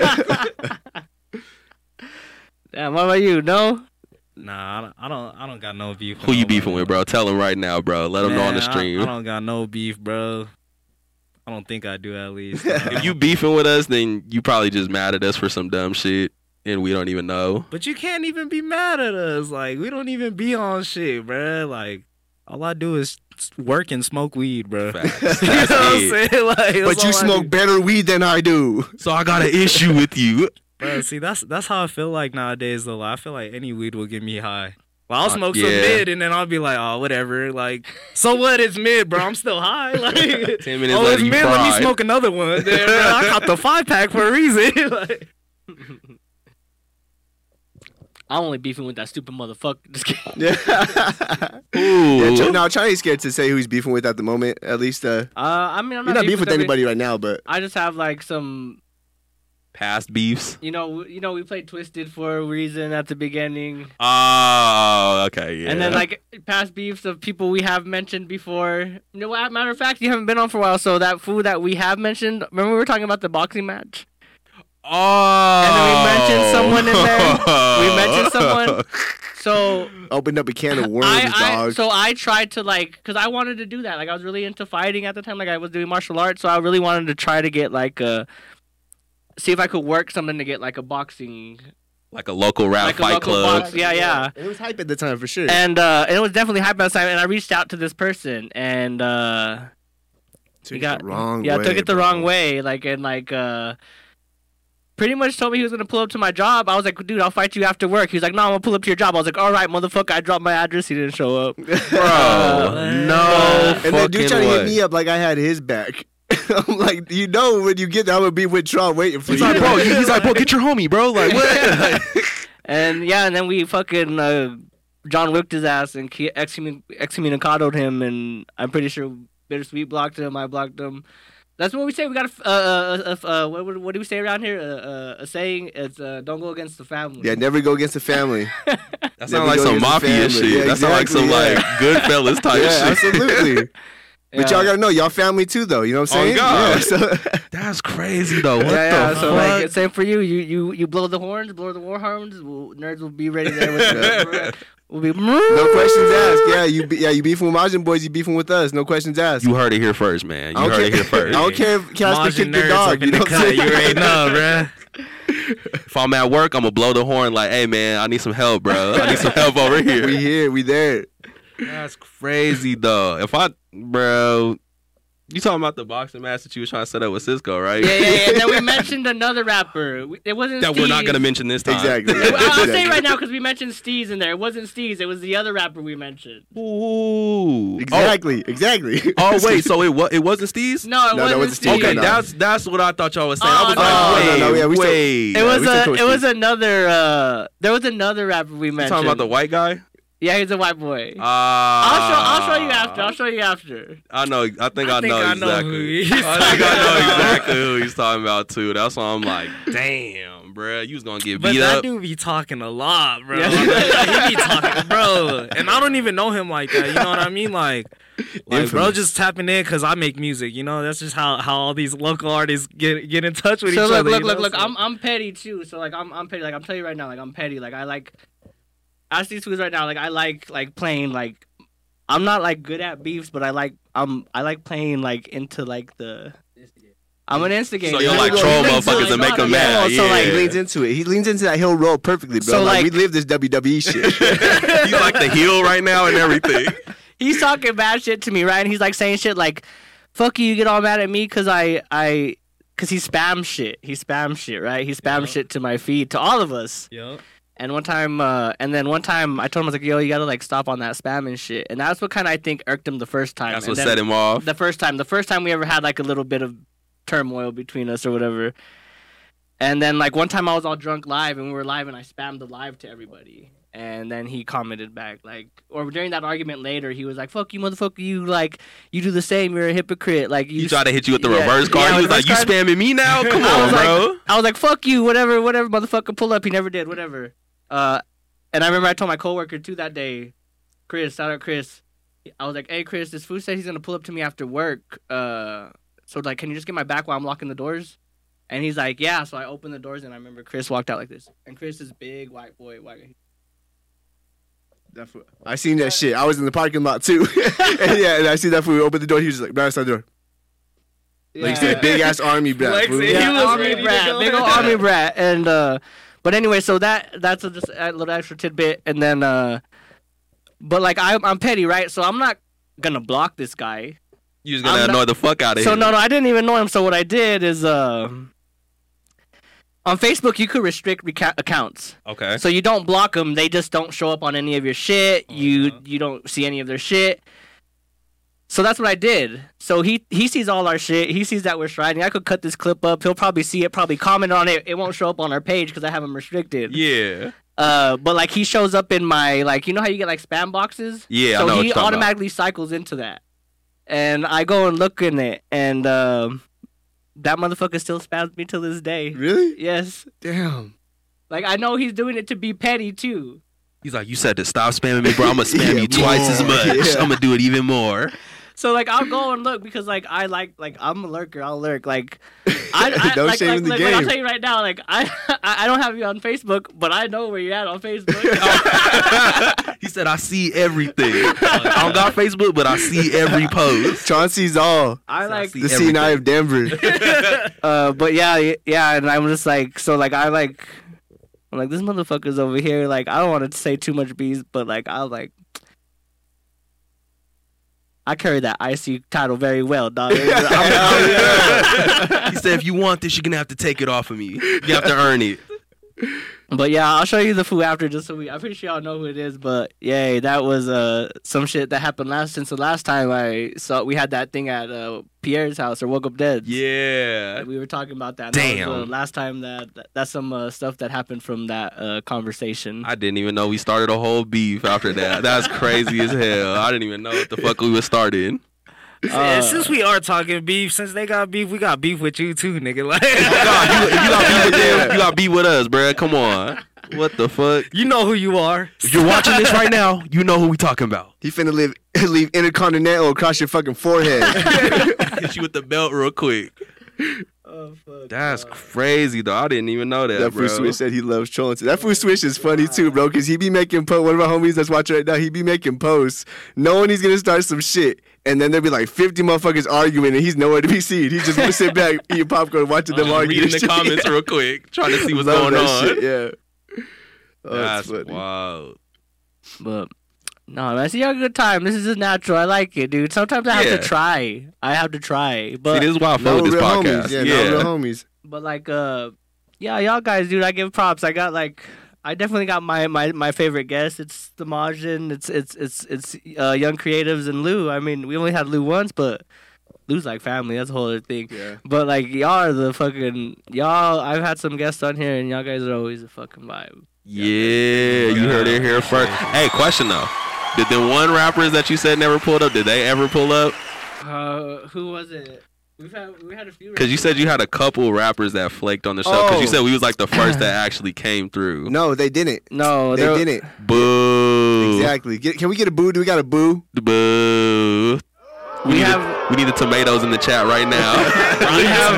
Damn, what about you? No? Nah, I don't, I don't, I don't got no beef. Who you nobody, beefing with, bro? Tell them right now, bro. Let them know on the Man, I- stream. I, don't got no beef, bro. I don't think I do at least. If you beefing with us, then you probably just mad at us for some dumb shit, and we don't even know. But you can't even be mad at us. Like, we don't even be on shit, bruh. Like, all I do is work and smoke weed, bruh. Facts. You know That's what I'm it. saying? Like, that's But you all I smoke do. better weed than I do. So I got an issue with you. Bruh, see, that's that's how I feel like nowadays, though. Like, I feel like any weed will get me high. Well, I'll Uh, smoke some yeah. mid, and then I'll be like, oh, whatever. Like, so what? It's mid, bro. I'm still high. Like, Ten minutes oh, later, it's you mid. Let me fried. smoke another one. Then, bro, I caught the five pack for a reason. Like, I'm only beefing with that stupid motherfucker. Just kidding. Yeah. Ooh. yeah Ch- no, Chinese scared to say who he's beefing with at the moment. At least, uh, Uh, I mean, I'm you're not, not beefing with every- anybody right now, but I just have like some, Past beefs. you know, you know, we played Twisted for a reason at the beginning, Oh, okay, yeah. and then like past beefs of people we have mentioned before. You know, what, matter of fact, you haven't been on for a while, so that food that we have mentioned. Remember we were talking about the boxing match? oh, And then we mentioned someone in there. We mentioned someone. So opened up a can of worms, I, I dog. so I tried to like, because I wanted to do that. Like I was really into fighting at the time. Like I was doing martial arts, so I really wanted to try to get like a, see if I could work something to get like a boxing, like a local rap like a fight local club. box. Yeah, yeah. It was hype at the time for sure. And uh, and it was definitely hype at the time. And I reached out to this person, and uh, Took he it got the wrong yeah, way, took it the bro. wrong way. Like and like uh. pretty much told me he was gonna pull up to my job. I was like, dude, I'll fight you after work. He was like, no, I'm gonna pull up to your job. I was like, all right, motherfucker. I dropped my address. He didn't show up. Bro, Uh, no And then dude fucking trying to way. hit me up like I had his back. I'm like, you know, when you get there, I'm gonna be with Trump waiting for He's you. like, bro, he's like, bro, get your homie, bro. Like, what? And yeah, and then we fucking uh, John Wicked his ass and ke- excommun- excommunicadoed him, and I'm pretty sure Bittersweet blocked him. I blocked him. That's what we say. We got a uh, uh, uh, uh, what, what do we say around here? Uh, uh, a saying is uh, "Don't go against the family." Yeah, never go against the family. That Never sounds like go some against the mafia family. shit. Yeah, that sounds like some exactly, like Goodfellas type Yeah, shit. absolutely. But Yeah. y'all gotta know, y'all family too, though. You know what I'm Oh, saying? God. Yeah, so That's crazy though. What yeah, the yeah, so fuck? like same for you. You you you blow the horns, blow the war horns. We'll, nerds will be ready there with the, we'll be no questions asked. Yeah, you be, yeah you beefing with Majin boys, you beefing with us. No questions asked. You heard it here first, man. You I don't heard it care- here first. I don't care if Casper Majin kicked the nerds dog. up in You know the what I'm cut. saying? You already know, bruh. If I'm at work, I'm gonna blow the horn like, hey man, I need some help, bro. I need some help over here. We here, we there. That's crazy though. If I, bro, you talking about the boxing match that you was trying to set up with Cisco, right? Yeah, yeah, yeah. And then we mentioned another rapper. We- It wasn't That we're not Steez. gonna mention this time. Exactly. I'll say Exactly. right now because we mentioned Steez in there. It wasn't Steez. It was the other rapper we mentioned. Ooh. Exactly, exactly. Oh, oh wait, so it was it wasn't Steez? No, it No, that wasn't wasn't Steez. Steez. Okay, no. that's that's what I thought y'all was saying. I Oh, was no. like, Oh, wait, no, no, yeah, we still- wait. It Yeah, was we still a. coach It was Steez. another. Uh, there was another rapper we You mentioned. talking about the white guy? Yeah, he's a white boy. Ah, I'll show. I'll show you after. I'll show you after. I know. I think I, I think know I know exactly. who he's I think I know talking about. exactly who he's talking about too. That's why I'm like, damn, bruh, you was gonna get But beat that up. dude be talking a lot, bro. Yeah. Like, he be talking, bro. And I don't even know him like that. You know what I mean? Like, like bro, Infamous. just tapping in because I make music. You know, that's just how, how all these local artists get get in touch with So each look, other. look, you look, know? look. So- I'm I'm petty too. So like I'm I'm petty. Like I'm telling you right now. Like I'm petty. Like I like. Ask these fools right now. Like I like like playing like. I'm not like good at beefs, but I like I'm I like playing like into like the. I'm an instigator. So you'll, like, He troll leans- motherfuckers he and make leans- them yeah. mad. So like Yeah. He leans into it. He leans into that heel roll perfectly, bro. So, like, like- we live this W W E shit. He's like the heel right now and everything. he's talking bad shit to me, right? And he's like saying shit like, "Fuck you, you get all mad at me because I I." Because he spams shit. He spams shit, right? He spams Yeah. shit to my feed, to all of us. Yup. And one time, uh, and then one time, I told him, I was like, yo, you gotta, like, stop on that spam and shit. And that's what kind of, I think, irked him the first time. That's And what then set him off. The first time. The first time we ever had, like, a little bit of turmoil between us or whatever. And then, like, one time I was all drunk live, and we were live, and I spammed the live to everybody. And then he commented back, like, or during that argument later, he was like, fuck you, motherfucker, you, like, you do the same, you're a hypocrite. Like, you He tried to hit you with the Yeah, reverse card. yeah, he was like, reverse "You card. spamming me now? Come I on, was like- bro." I was like, fuck you, whatever, whatever, motherfucker, pull up. He never did, whatever. Uh, and I remember I told my coworker too that day, Chris, shout out Chris. I was like, hey, Chris, this fool said he's gonna pull up to me after work. Uh, so like, can you just get my back while I'm locking the doors? And he's like, yeah. So I opened the doors and I remember Chris walked out like this. And Chris is big white boy, white. That fool- I seen that shit. I was in the parking lot too. And yeah, and I see that fool open the door. He was just like, "Bro, the door." Like you said, big ass army brat. Flexing. fool. He Yeah, was army ready to brat, go. big old army brat, and uh, but anyway, so that that's a, just a little extra tidbit, and then uh, but like I I'm petty, right? So I'm not gonna block this guy. You was gonna I'm not- annoy the fuck out of So him. no, no, I didn't even know him. So what I did is uh, on Facebook you could restrict reca- accounts, Okay. so you don't block them; they just don't show up on any of your shit. You Uh-huh. you don't see any of their shit. So that's what I did. So he he sees all our shit. He sees that we're striding. I could cut this clip up. He'll probably see it, probably comment on it. It won't show up on our page because I have him restricted. Yeah. Uh, but like he shows up in my like you know how you get like spam boxes. Yeah, I So know what he you're talking about. automatically cycles into that, and I go and look in it, and um, that motherfucker still spams me till this day. Really? Yes. Damn. Like I know he's doing it to be petty too. He's like, "You said to stop spamming me, bro. I'm gonna spam Yeah, you twice as more. much. Yeah. I'm gonna do it even more." So like I'll go and look because like I like like I'm a lurker. I'll lurk like I, I Don't like, shame like, in the like, like, I'll game. tell you right now like I I don't have you on Facebook, but I know where you're at on Facebook. He said, "I see everything. I don't got Facebook, but I see every post." Sean sees all. I So I like see The C and I of Denver. uh but yeah yeah and I'm just like so like I like I'm like this motherfucker's over here like I don't want to say too much bees but like I'll like I carry that I C title very well, dog. He said, if you want this, you're gonna have to take it off of me. You have to earn it. But yeah, I'll show you the food after, just so we. I'm pretty sure y'all know who it is. But yay, that was uh some shit that happened last since the last time I saw we had that thing at uh, Pierre's house or Woke Up Dead. Yeah. We were talking about that. Damn. That was, uh, last time that, that that's some uh, stuff that happened from that uh, conversation. I didn't even know we started a whole beef after that. That's crazy as hell. I didn't even know what the fuck we were starting. Uh, since we are talking beef, since they got beef, we got beef with you too, nigga. Like, Oh, God, you, if you got beef with them, you got beef with us, bruh. Come on. What the fuck? you know who you are. If you're watching this right now, you know who we talking about. He finna leave, leave Intercontinental across your fucking forehead. Hit you with the belt real quick. Oh, fuck. That's crazy, though. I didn't even know that, That bro. fool Swish said he loves trolling too. That fool Swish is funny too, bro, because he be making posts. One of my homies that's watching right now, he be making posts knowing he's gonna start some shit. And then there'll be like fifty motherfuckers arguing and he's nowhere to be seen. He just wanna sit back, eating popcorn, watching them Uh, argue. reading and the shit. comments Yeah. real quick, trying to see what's Love going that on. shit, yeah. Oh, That's funny. wild. But no, man, see, y'all good time. This is just natural. I like it, dude. Sometimes I have Yeah. to try. I have to try. But See, this is why I fuck No with this real podcast. homies. Yeah, yeah. no real homies. But like, uh, yeah, y'all guys, dude, I give props. I got like, I definitely got my my, my favorite guest. It's the Majin. It's it's it's it's uh, Young Creatives and Lou. I mean, we only had Lou once, but Lou's like family. That's a whole other thing. Yeah. But like, y'all are the fucking y'all. I've had some guests on here, and y'all guys are always a fucking vibe. Yeah, you heard it here first. Hey, question though. Did the one rappers that you said never pulled up, did they ever pull up? Uh, who was it? We've had we had a few. Because you said you had a couple rappers that flaked on the show. Because you Oh. said we was like the first that actually came through. No, they didn't. no, They there- didn't. Boo. Exactly. Get, can we get a boo? Do we got a boo? Boo. We, We need have- the, we need the tomatoes in the chat right now. We have.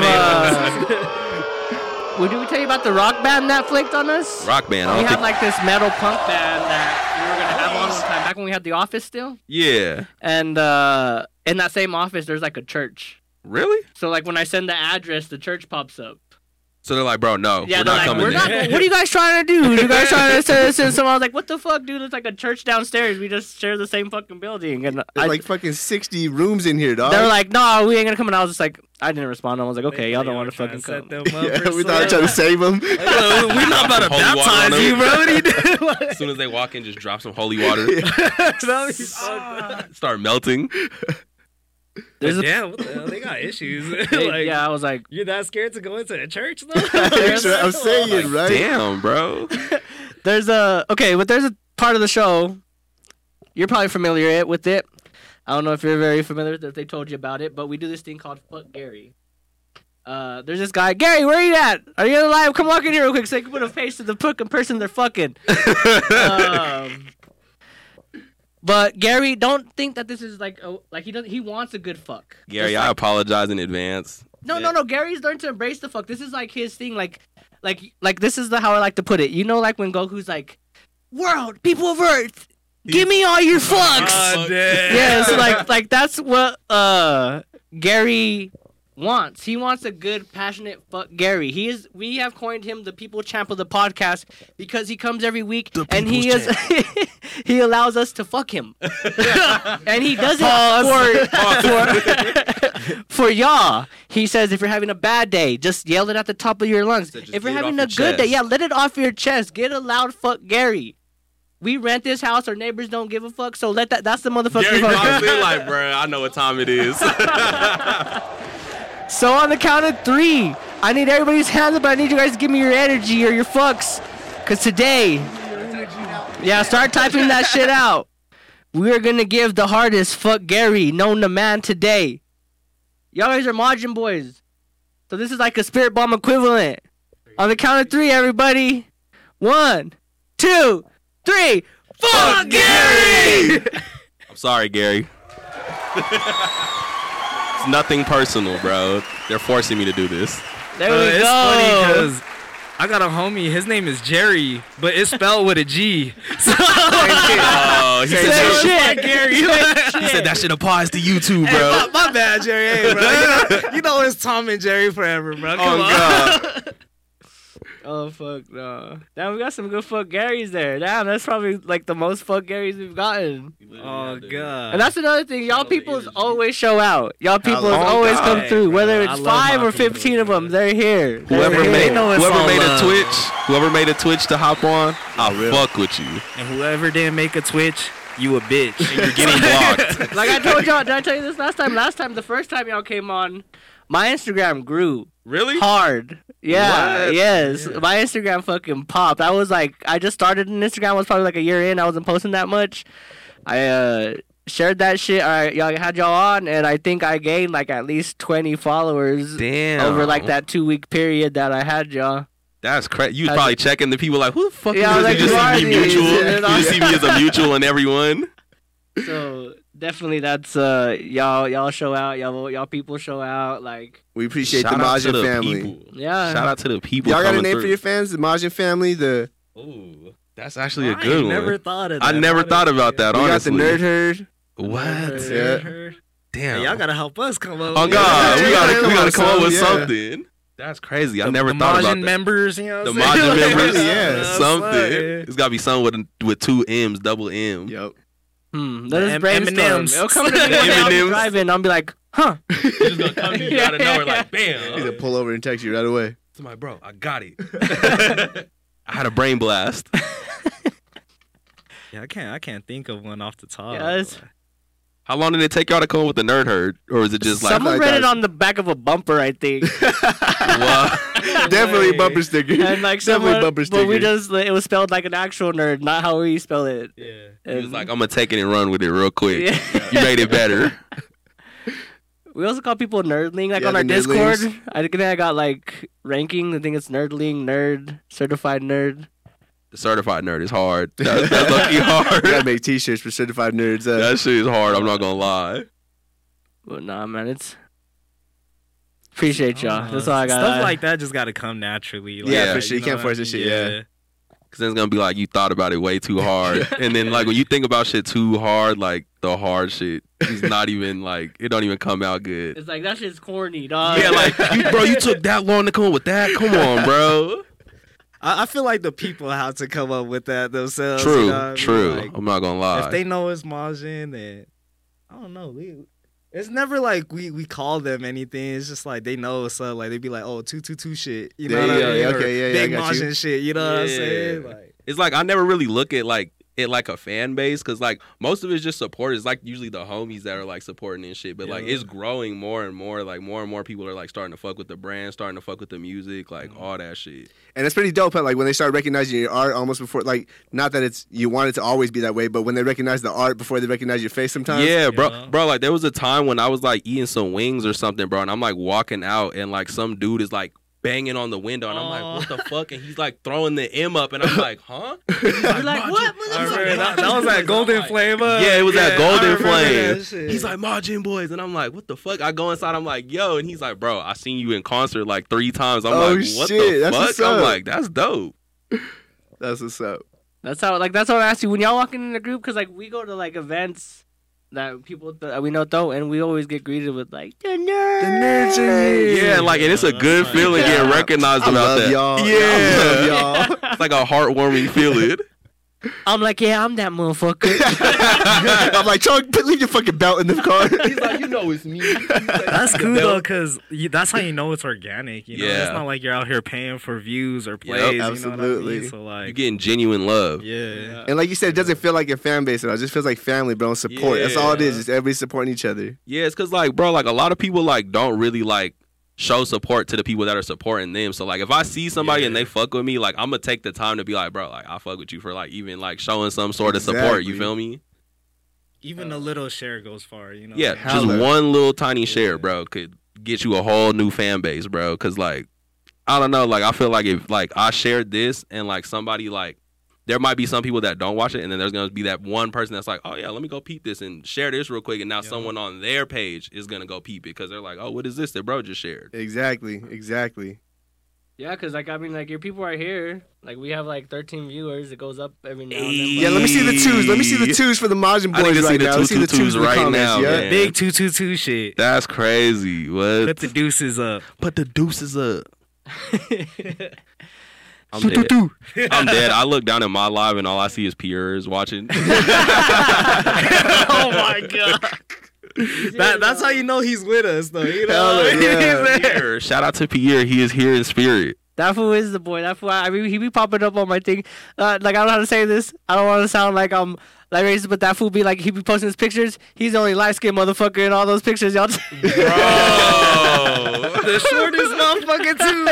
Uh, well, did we tell you about the rock band that flaked on us? Rock band. I We don't had think. like this metal punk band that we were gonna have on one time back when we had the office still. Yeah. And uh, in that same office, there's like a church. Really? So like when I send the address, the church pops up. So they're like, bro, no, Yeah, we're they're not like, coming we're in. not. What are you guys trying to do? You guys trying to send, send someone? I was like, what the fuck, dude? It's like a church downstairs. We just share the same fucking building. And There's I, like fucking sixty rooms in here, dog. they were like, no, we ain't gonna come. And I was just like, I didn't respond. I was like, okay, y'all don't want to Trying fucking set come. them up yeah, or we thought I trying to save them. something. We're not about to Holy water on baptize you, them. bro. What are you doing? As soon as they walk in, just drop some holy water. That'd be so Start melting. There's a, yeah, what the hell? They got issues. they- like, yeah, I was like, You're that scared to go into a church, though? That's what I'm saying, right? Damn, bro. there's a okay, but there's a part of the show. You're probably familiar with it. I don't know if you're very familiar if they told you about it, but we do this thing called Fuck Gary. Uh, there's this guy, Gary. Where are you at? Are you alive? Come walk in here real quick so they can put a face to the fucking person they're fucking. um, but Gary, don't think that this is like a, like he doesn't. He wants a good fuck. Gary, Just I like- apologize in advance. No, no, no. Gary's learned to embrace the fuck. This is like his thing. Like, like, like this is the how I like to put it. You know, like when Goku's like, "World, people of Earth, give me all your fucks." Oh, damn. Yeah, so like, like that's what uh Gary wants. He wants a good, passionate fuck Gary. He is. We have coined him the people champ of the podcast because he comes every week and he is. He allows us to fuck him, and he does it for for, for y'all. He says if you're having a bad day, just yell it at the top of your lungs. So just If you're get it having off a your good day, chest. yeah, let it off your chest. Get a loud fuck Gary. We rent this house. Our neighbors don't give a fuck. So let that. That's the motherfucker. Gary fuck. walks in like, bro, I know what time it is. So on the count of three, I need everybody's hands up. I need you guys to give me your energy or your fucks. Cause today, yeah, start typing that shit out. We're gonna give the hardest fuck Gary known to man today. Y'all guys are Majin boys. So this is like a spirit bomb equivalent. On the count of three, everybody. One, two, three. Fuck Gary! I'm sorry, Gary. It's nothing personal, bro. They're forcing me to do this. There Uh, we it's go. funny because I got a homie. His name is Jerry, but it's spelled with a G. So, Oh, he Same said, shit. Gary. he said that shit applies to you too, Hey, bro. my, my bad, Jerry. Hey, bro. You know, you know it's Tom and Jerry forever, bro. Come Oh, on. God. Oh Oh fuck no! Damn, we got some good fuck Garys there. Damn, that's probably like the most fuck Garys we've gotten. Oh god. And that's another thing. Y'all people's always show out. Y'all people's Oh, always God. come through. Whether I it's love five my or fifteen of people, them, they're here. Whoever They're made here. know it's whoever all made a love. Twitch, whoever made a Twitch to hop on, I'll real. fuck with you. And whoever didn't make a Twitch, you a bitch. You're getting blocked. Like I told y'all, did I tell you this last time? Last time, the first time y'all came on, my Instagram grew Really? hard. Yeah, What? yes. Yeah. My Instagram fucking popped. I was like, I just started an Instagram. I was probably like a year in. I wasn't posting that much. I uh shared that shit. All right, y'all had y'all on, and I think I gained like at least twenty followers Damn. over like that two week period that I had y'all. That's crazy. You was Had probably checking the people like, who the fuck Yeah, I is was this? You like, just who see are me these? mutual. And I You was- see me as a mutual and everyone. So definitely, that's uh y'all y'all show out. Y'all y'all people show out. Like We appreciate Shout the out to Majin the family. people. yeah. Shout out to the people. Y'all got a coming name through. for your fans? The Majin family. The Ooh, that's actually a I good ain't one. never thought of that. I never thought about that. we got Honestly, the Nerd Herd. What? Yeah. Damn. Hey, y'all gotta help us come up. Oh with God, Yeah, we yeah, gotta yeah, we gotta come up with yeah. something. That's crazy. I The- never the thought about Majin that. members, you know. The what I'm saying? Majin members, Yeah. something. Yeah. It's gotta be something with with two M's, double M. Yep. Hmm. The Let us M- brainstorm. M&Ms. It'll come to me one day. I'll be M&Ms. driving. I'll be like, huh. It's just gonna come to you out of nowhere like He's bam. gonna pull over and text you right away. Somebody, bro, I got it. I had a brain blast. Yeah, I can't. I can't think of one off the top. Yeah, it's- How long did it take y'all to come up with the Nerd Herd, or is it just like Someone like read that. it on the back of a bumper, I think. what? Definitely a way. bumper sticker. And like Definitely someone, bumper but we sticker. just it was spelled like an actual nerd, not how we spell it. Yeah. He was And- like, I'm gonna take it and run with it real quick. Yeah. You made it better. We also call people nerdling, like Yeah, on our the Discord. nerdlings. I think I got like ranking. I think it's nerdling, nerd, certified nerd. The certified nerd is hard. That's, that's lucky We hard. gotta make T-shirts for certified nerds. Uh, That shit is hard. I'm not gonna lie. But nah, man, it's appreciate y'all. Uh, That's all I got. Stuff like that just gotta come naturally. Like, Yeah, for sure. You know can't what force I this mean? shit, yeah. Cause then it's gonna be like you thought about it way too hard, and then like when you think about shit too hard, like the hard shit is not even like it don't even come out good. It's like that shit's corny, dog. Yeah, like you, bro, you took that long to come up with that. Come on, bro. I, I feel like the people have to come up with that themselves. True, you know what I mean? true. Like, I'm not gonna lie. if they know it's Majin, then I don't know. We, it's never like we, we call them anything. It's just like they know what's up. Like they be like, oh, two two two shit. You know Yeah, what yeah, I mean? yeah, Or okay, yeah, yeah, I Big got you. Majin shit. You know what I'm Yeah. saying? Like, it's like I never really look at like it like a fan base because like most of it's just support. It's like usually the homies that are like supporting and shit. But like Yeah. it's growing more and more. Like more and more people are like starting to fuck with the brand, starting to fuck with the music, like Mm-hmm. all that shit. And it's pretty dope. How, like when they start recognizing your art almost before, like not that it's you want it to always be that way, but when they recognize the art before they recognize your face, sometimes. Yeah, bro, Yeah. bro. Like there was a time when I was like eating some wings or something, bro, and I'm like walking out, and like some dude is like banging on the window, and I'm like, Aw. what the fuck? And he's like throwing the M up, and I'm like, huh? He's You're like, "Majin." what? I He's like, remember that, "Majin that was Boys." that Golden I'm like, Flame. uh, Yeah, it was that I Golden remember Flame. that shit. He's like, Majin Boys. And I'm like, what the fuck? I go inside. I'm like, yo. And he's like, bro, I seen you in concert like three times. I'm Oh, like, what shit, the that's fuck? what's I'm up. like, that's dope. That's what's up. That's how like that's how I ask you when y'all walking in the group because like we go to like events that people th- we know don't and we always get greeted with like the nerds. The nerds are here. Yeah, like, and it's a that's good like- feeling getting Yeah. recognized I about love that. y'all. Yeah. I love y'all. It's like a heartwarming feeling. I'm like, yeah, I'm that motherfucker. I'm like, Chuck, put leave your fucking belt in the car. He's like, you know it's me. That's cool though, cause you, that's how you know it's organic. You know, Yeah. it's not like you're out here paying for views or Yep, plays. You know what I absolutely. mean? So like, You're getting genuine love. yeah. And like you said, it doesn't feel like a fan base at all. It just feels like family, bro, and support. That's all it is. Yeah. Just everybody supporting each other. Yeah, it's cause like, bro, like a lot of people like don't really like show support to the people that are supporting them. So like if I see somebody and Yeah. they fuck with me, like I'm gonna take the time to be like, bro, like I fuck with you for like even like showing some sort of support. You Exactly. feel me? Even a little share goes far. You know. Yeah, Like, just Hella. one little tiny share, bro, could get you a whole new fan base, bro. Cause like I don't know, like I feel like if like I shared this and like somebody like there might be some people that don't watch it, and then there's gonna be that one person that's like, oh yeah, let me go peep this and share this real quick, and now Yeah. someone on their page is gonna go peep it because they're like, oh, what is this that bro just shared? Exactly. Exactly. Yeah, because like I mean, like your people are here. Like we have like thirteen viewers. It goes up every now and then. Yeah, let me see the twos. Let me see the twos for the Majin I need boys to see right the now. Let's two, see the two, twos twos in the right comments. now, Yeah. man. Big two two two shit. That's crazy. What? Put the deuces up. Put the deuces up. I'm dead. I'm dead. I look down at my live and all I see is Pierre's watching. Oh my god. That, that's how you know he's with us, though. You know, Hell yeah. Pierre. Shout out to Pierre. He is here in spirit. That fool is the boy. That fool. I mean, he be popping up on my thing. Uh, like I don't know how to say this. I don't want to sound like I'm like racist, but that fool be like he be posting his pictures. He's the only light skinned motherfucker in all those pictures, y'all. Bro, the shortest motherfucker too.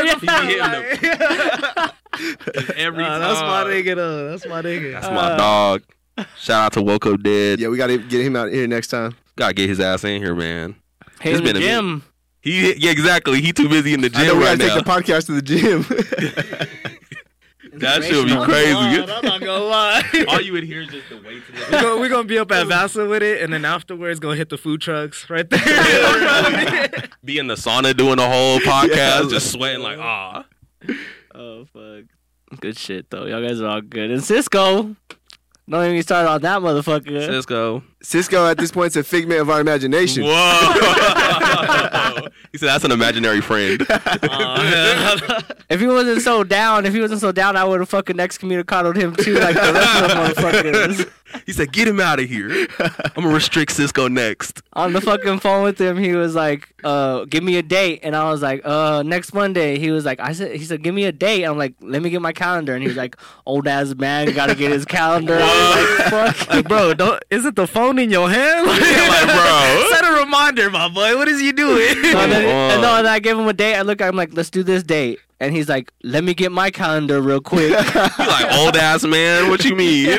every Nah, time. that's my nigga though. That's my nigga. That's my dog. Shout out to Woke Up Dead. Yeah, we gotta get him out here next time. Gotta get his ass in here, man. Hey, It's in the been a gym. He yeah, exactly. He too busy in the I know gym we right gotta now. take the podcast to the gym. That should be I'm crazy. not gonna lie. All you would hear is just the weight to We're gonna, we're gonna be up at Vassar with it, and then afterwards gonna hit the food trucks right there. be in the sauna doing the whole podcast, Yeah. just sweating like ah. Oh fuck. Good shit though. Y'all guys are all good. And Cisco. Don't even start on that motherfucker. Cisco. Cisco at this point is a figment of our imagination. Whoa. He said that's an imaginary friend. Uh, If he wasn't so down, if he wasn't so down, I would have fucking excommunicated him too, like the rest of the motherfuckers. He said, "Get him out of here. I'm gonna restrict Cisco next." On the fucking phone with him, he was like, "Uh, give me a date," and I was like, "Uh, next Monday." He was like, "I said," he said, "Give me a date." I'm like, "Let me get my calendar," and he was like, "Old ass man, gotta get his calendar." I was like, "Fuck." like, bro, don't isn't the phone in your hand? like, bro. Set a reminder, my boy. What is you doing? So then, Come and, no, on. and I gave him a date. I look at him like, "Let's do this date," and he's like, "Let me get my calendar real quick." You like old ass man? What you mean?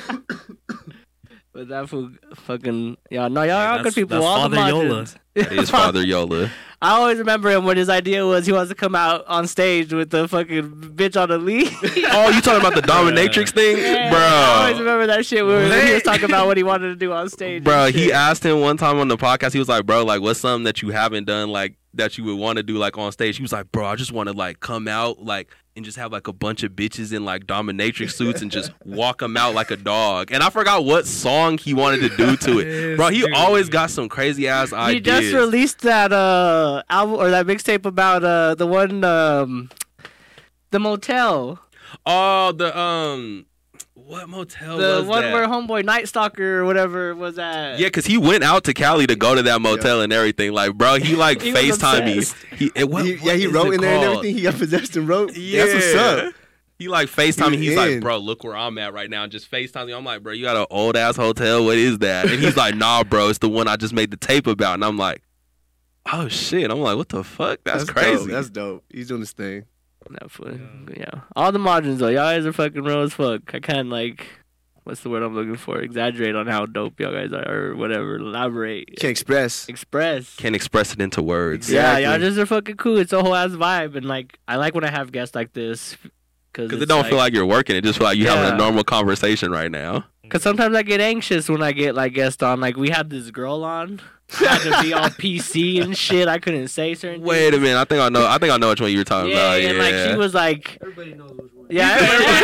But that fool fucking y'all no y'all are good that's- people. that's All the Father Yola. Yolas. His father Yola. I always remember him when his idea was he wants to come out on stage with the fucking bitch on the lead. Oh, you talking about the dominatrix thing, Yeah, I always bro? remember that shit when he was talking about what he wanted to do on stage. Bro, and he shit. asked him one time on the podcast. He was like, "Bro, like, what's something that you haven't done, like, that you would want to do, like, on stage?" He was like, "Bro, I just want to, like, come out, like, and just have like a bunch of bitches in like dominatrix suits and just walk them out like a dog." And I forgot what song he wanted to do to it. Bro, he Dude. always got some crazy ass He ideas. just released that uh album or that mixtape about uh the one um the motel. Oh, the um, what motel The was one that? where Homeboy Night Stalker or whatever was at. Yeah, cause he went out to Cali to go to that motel and everything. Like, bro, he like He was FaceTime me. obsessed. He, it, what, He- what yeah, he is wrote it in there and called? everything. He got possessed and wrote. Yeah. That's what's up. He like FaceTime me. He He's in. like, "Bro, look where I'm at right now." And just FaceTime me. I'm like, "Bro, you got an old ass hotel. What is that?" And he's like, "Nah, bro, it's the one I just made the tape about." And I'm like, "Oh shit!" I'm like, "What the fuck? That's, crazy." Dope. That's dope. He's doing his thing. That fool. Yeah. All the margins though, y'all guys are fucking real as fuck. I can't like, what's the word I'm looking for? Exaggerate on how dope y'all guys are or whatever. Elaborate. Can't express. Express. Can't express it into words. Yeah, Exactly. y'all just are fucking cool. It's a whole ass vibe, and like I like when I have guests like this, cause, Because it it's don't feel like you're working. It just feel like you having Yeah. a normal conversation right now. Cause sometimes I get anxious when I get like guests on. Like we had this girl on, I had to be all P C and shit. I couldn't say certain. Wait a things. minute. I think I know. I think I know which one you were talking Yeah, about. and Yeah. like she was like, Everybody knows which one. yeah,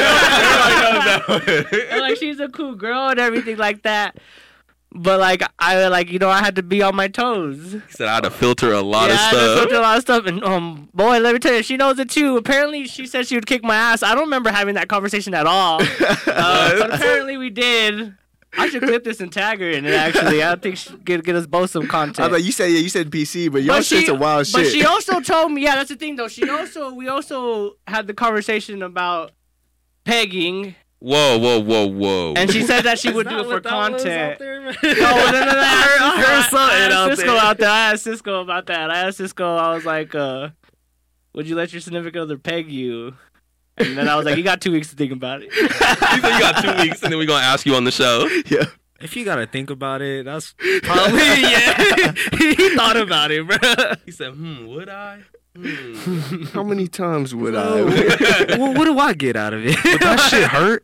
Everybody knows that and like she's a cool girl and everything like that. But like I like you know I had to be on my toes. He said I had to filter a lot yeah, of I had to stuff. filter a lot of stuff, and um, boy, let me tell you, she knows it too. Apparently, she said she would kick my ass. I don't remember having that conversation at all, uh, but apparently we did. I should clip this and tag her in it. Actually, I think she get get us both some I content. was like, you said yeah, you said P C, but y'all shit's a wild but shit. she also told me, yeah, that's the thing though. She also we also had the conversation about pegging, Whoa, whoa, whoa, whoa. and she said that she would Is do that it for what that was content. out there, man? No, no, no, no. I I heard something I asked out Cisco there. out there. I asked Cisco about that. I asked Cisco. I was like, uh, "Would you let your significant other peg you?" And then I was like, "You got two weeks to think about it." He said you got two weeks, and then we're gonna ask you on the show. yeah. If you gotta think about it, that's probably yeah. He thought about it, bro. He said, "Hmm, would I? Hmm. How many times would I? well, what do I get out of it? Would that shit hurt?"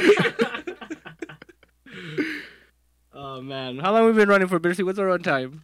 Oh man, how long have we been running for, Bittersweet? What's our run time?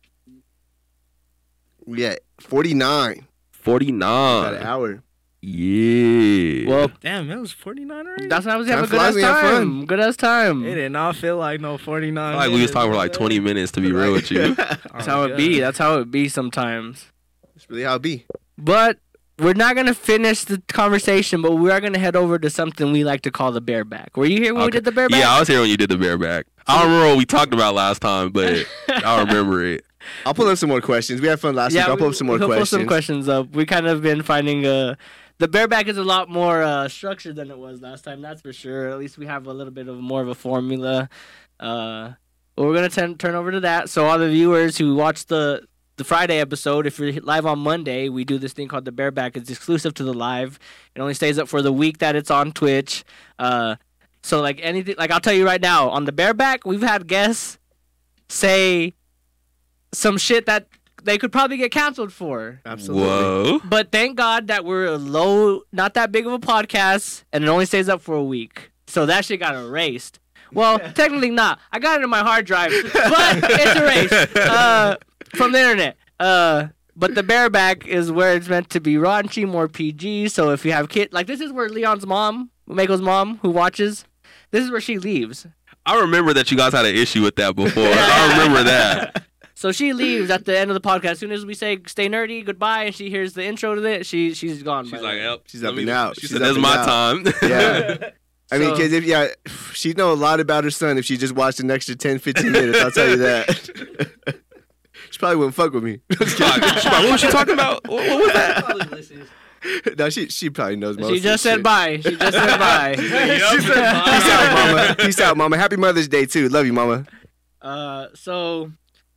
We at forty-nine. About an Forty-nine. hour. Yeah. Well, Damn, it was forty-nine already. that's when I was Time having a good flies ass when you have time. fun. Good ass time. It did not feel like no forty-nine. I feel like we was minutes, talking for like bro. twenty minutes to be real with you. That's how it be. That's how it be sometimes. That's really how it be. But we're not gonna finish the conversation, but we are gonna head over to something we like to call the bareback. Were you here when we Okay. did the bareback? Yeah, I was here when you did the bareback. I don't remember what we talked about last time, but I remember it. I'll pull up some more questions. We had fun last week. I'll pull up some more we'll questions. pull some questions up. We kind of been finding uh the bareback is a lot more uh, structured than it was last time. That's for sure. At least we have a little bit of more of a formula. Uh, but we're gonna turn turn over to that. So all the viewers who watch the the Friday episode, if you're live on Monday, we do this thing called the bareback. It's exclusive to the live. It only stays up for the week that it's on Twitch. Uh, so like anything, like I'll tell you right now, on the bareback, we've had guests say some shit that they could probably get canceled for. Absolutely. Whoa. But thank God that we're a low, not that big of a podcast, and it only stays up for a week. So that shit got erased. Well, technically not. I got it in my hard drive, but it's erased uh, from the internet. Uh, but the bareback is where it's meant to be raunchy, more P G. So if you have kids, like this is where Leon's mom, Mako's mom, who watches, this is where she leaves. I remember that you guys had an issue with that before. I remember that. So she leaves at the end of the podcast. As soon as we say "stay nerdy," goodbye, and she hears the intro to it, she she's gone. She's by like, then. yep. She's let up me- and out. She She's said, up "That's and my out." time." Yeah. I mean, So- because if yeah, she'd know a lot about her son if she just watched an extra ten, fifteen minutes. I'll tell you that. She probably wouldn't fuck with me. She's like, what was she talking about? What, what was that? No, she she probably knows most. She of just the said shit. bye. She just said bye. Peace out, mama. Peace out, mama. Happy Mother's Day too. Love you, mama. Uh, so,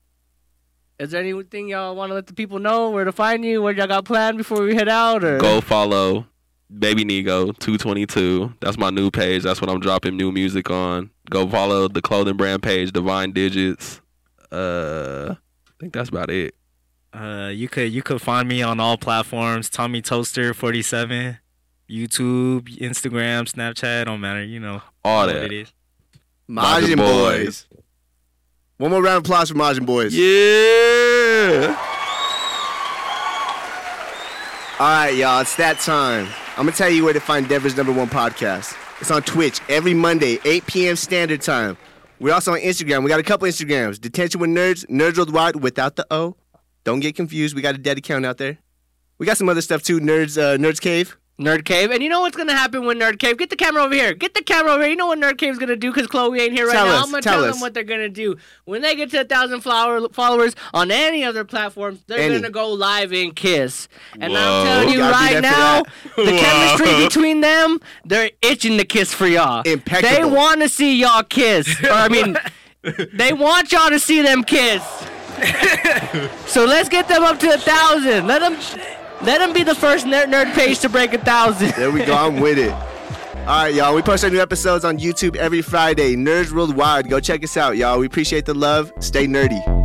is there anything y'all want to let the people know where to find you? What y'all got planned before we head out? Or Go follow Baby Nego two twenty-two. That's my new page. That's what I'm dropping new music on. Go follow the clothing brand page, Divine Digits. Uh, I think that's about it. Uh, you could you could find me on all platforms. Tommy Toaster forty-seven, YouTube, Instagram, Snapchat. Don't matter. You know All what that. it is. Majin Majin boys. Boys. One more round of applause for Majin boys. Yeah. All right, y'all. It's that time. I'm gonna tell you where to find Denver's number one podcast. It's on Twitch every Monday, eight p.m. Standard Time. We're also on Instagram. We got a couple Instagrams. Detention with Nerds, Nerds Worldwide without the O. Don't get confused. We got a dead account out there. We got some other stuff too. Nerds, uh, Nerds Cave. Nerd Cave. And you know what's gonna happen when Nerd Cave? Get the camera over here. Get the camera over here. You know what Nerd Cave's gonna do? Because Chloe ain't here right Tell now. us, I'm gonna tell tell us. them what they're gonna do. When they get to a thousand flower followers on any other platforms, they're Any. gonna go live and kiss. And Whoa. I'm telling you Gotta be right there for now, that. the Whoa. chemistry between them, they're itching to kiss for y'all. Impeccable. They want to see y'all kiss. Or I mean, they want y'all to see them kiss. So let's get them up to a thousand. Let them, let them be the first nerd, nerd page to break a thousand. There we go. I'm with it. All right, y'all. We post our new episodes on YouTube every Friday. Nerds Worldwide. Go check us out, y'all. We appreciate the love. Stay nerdy.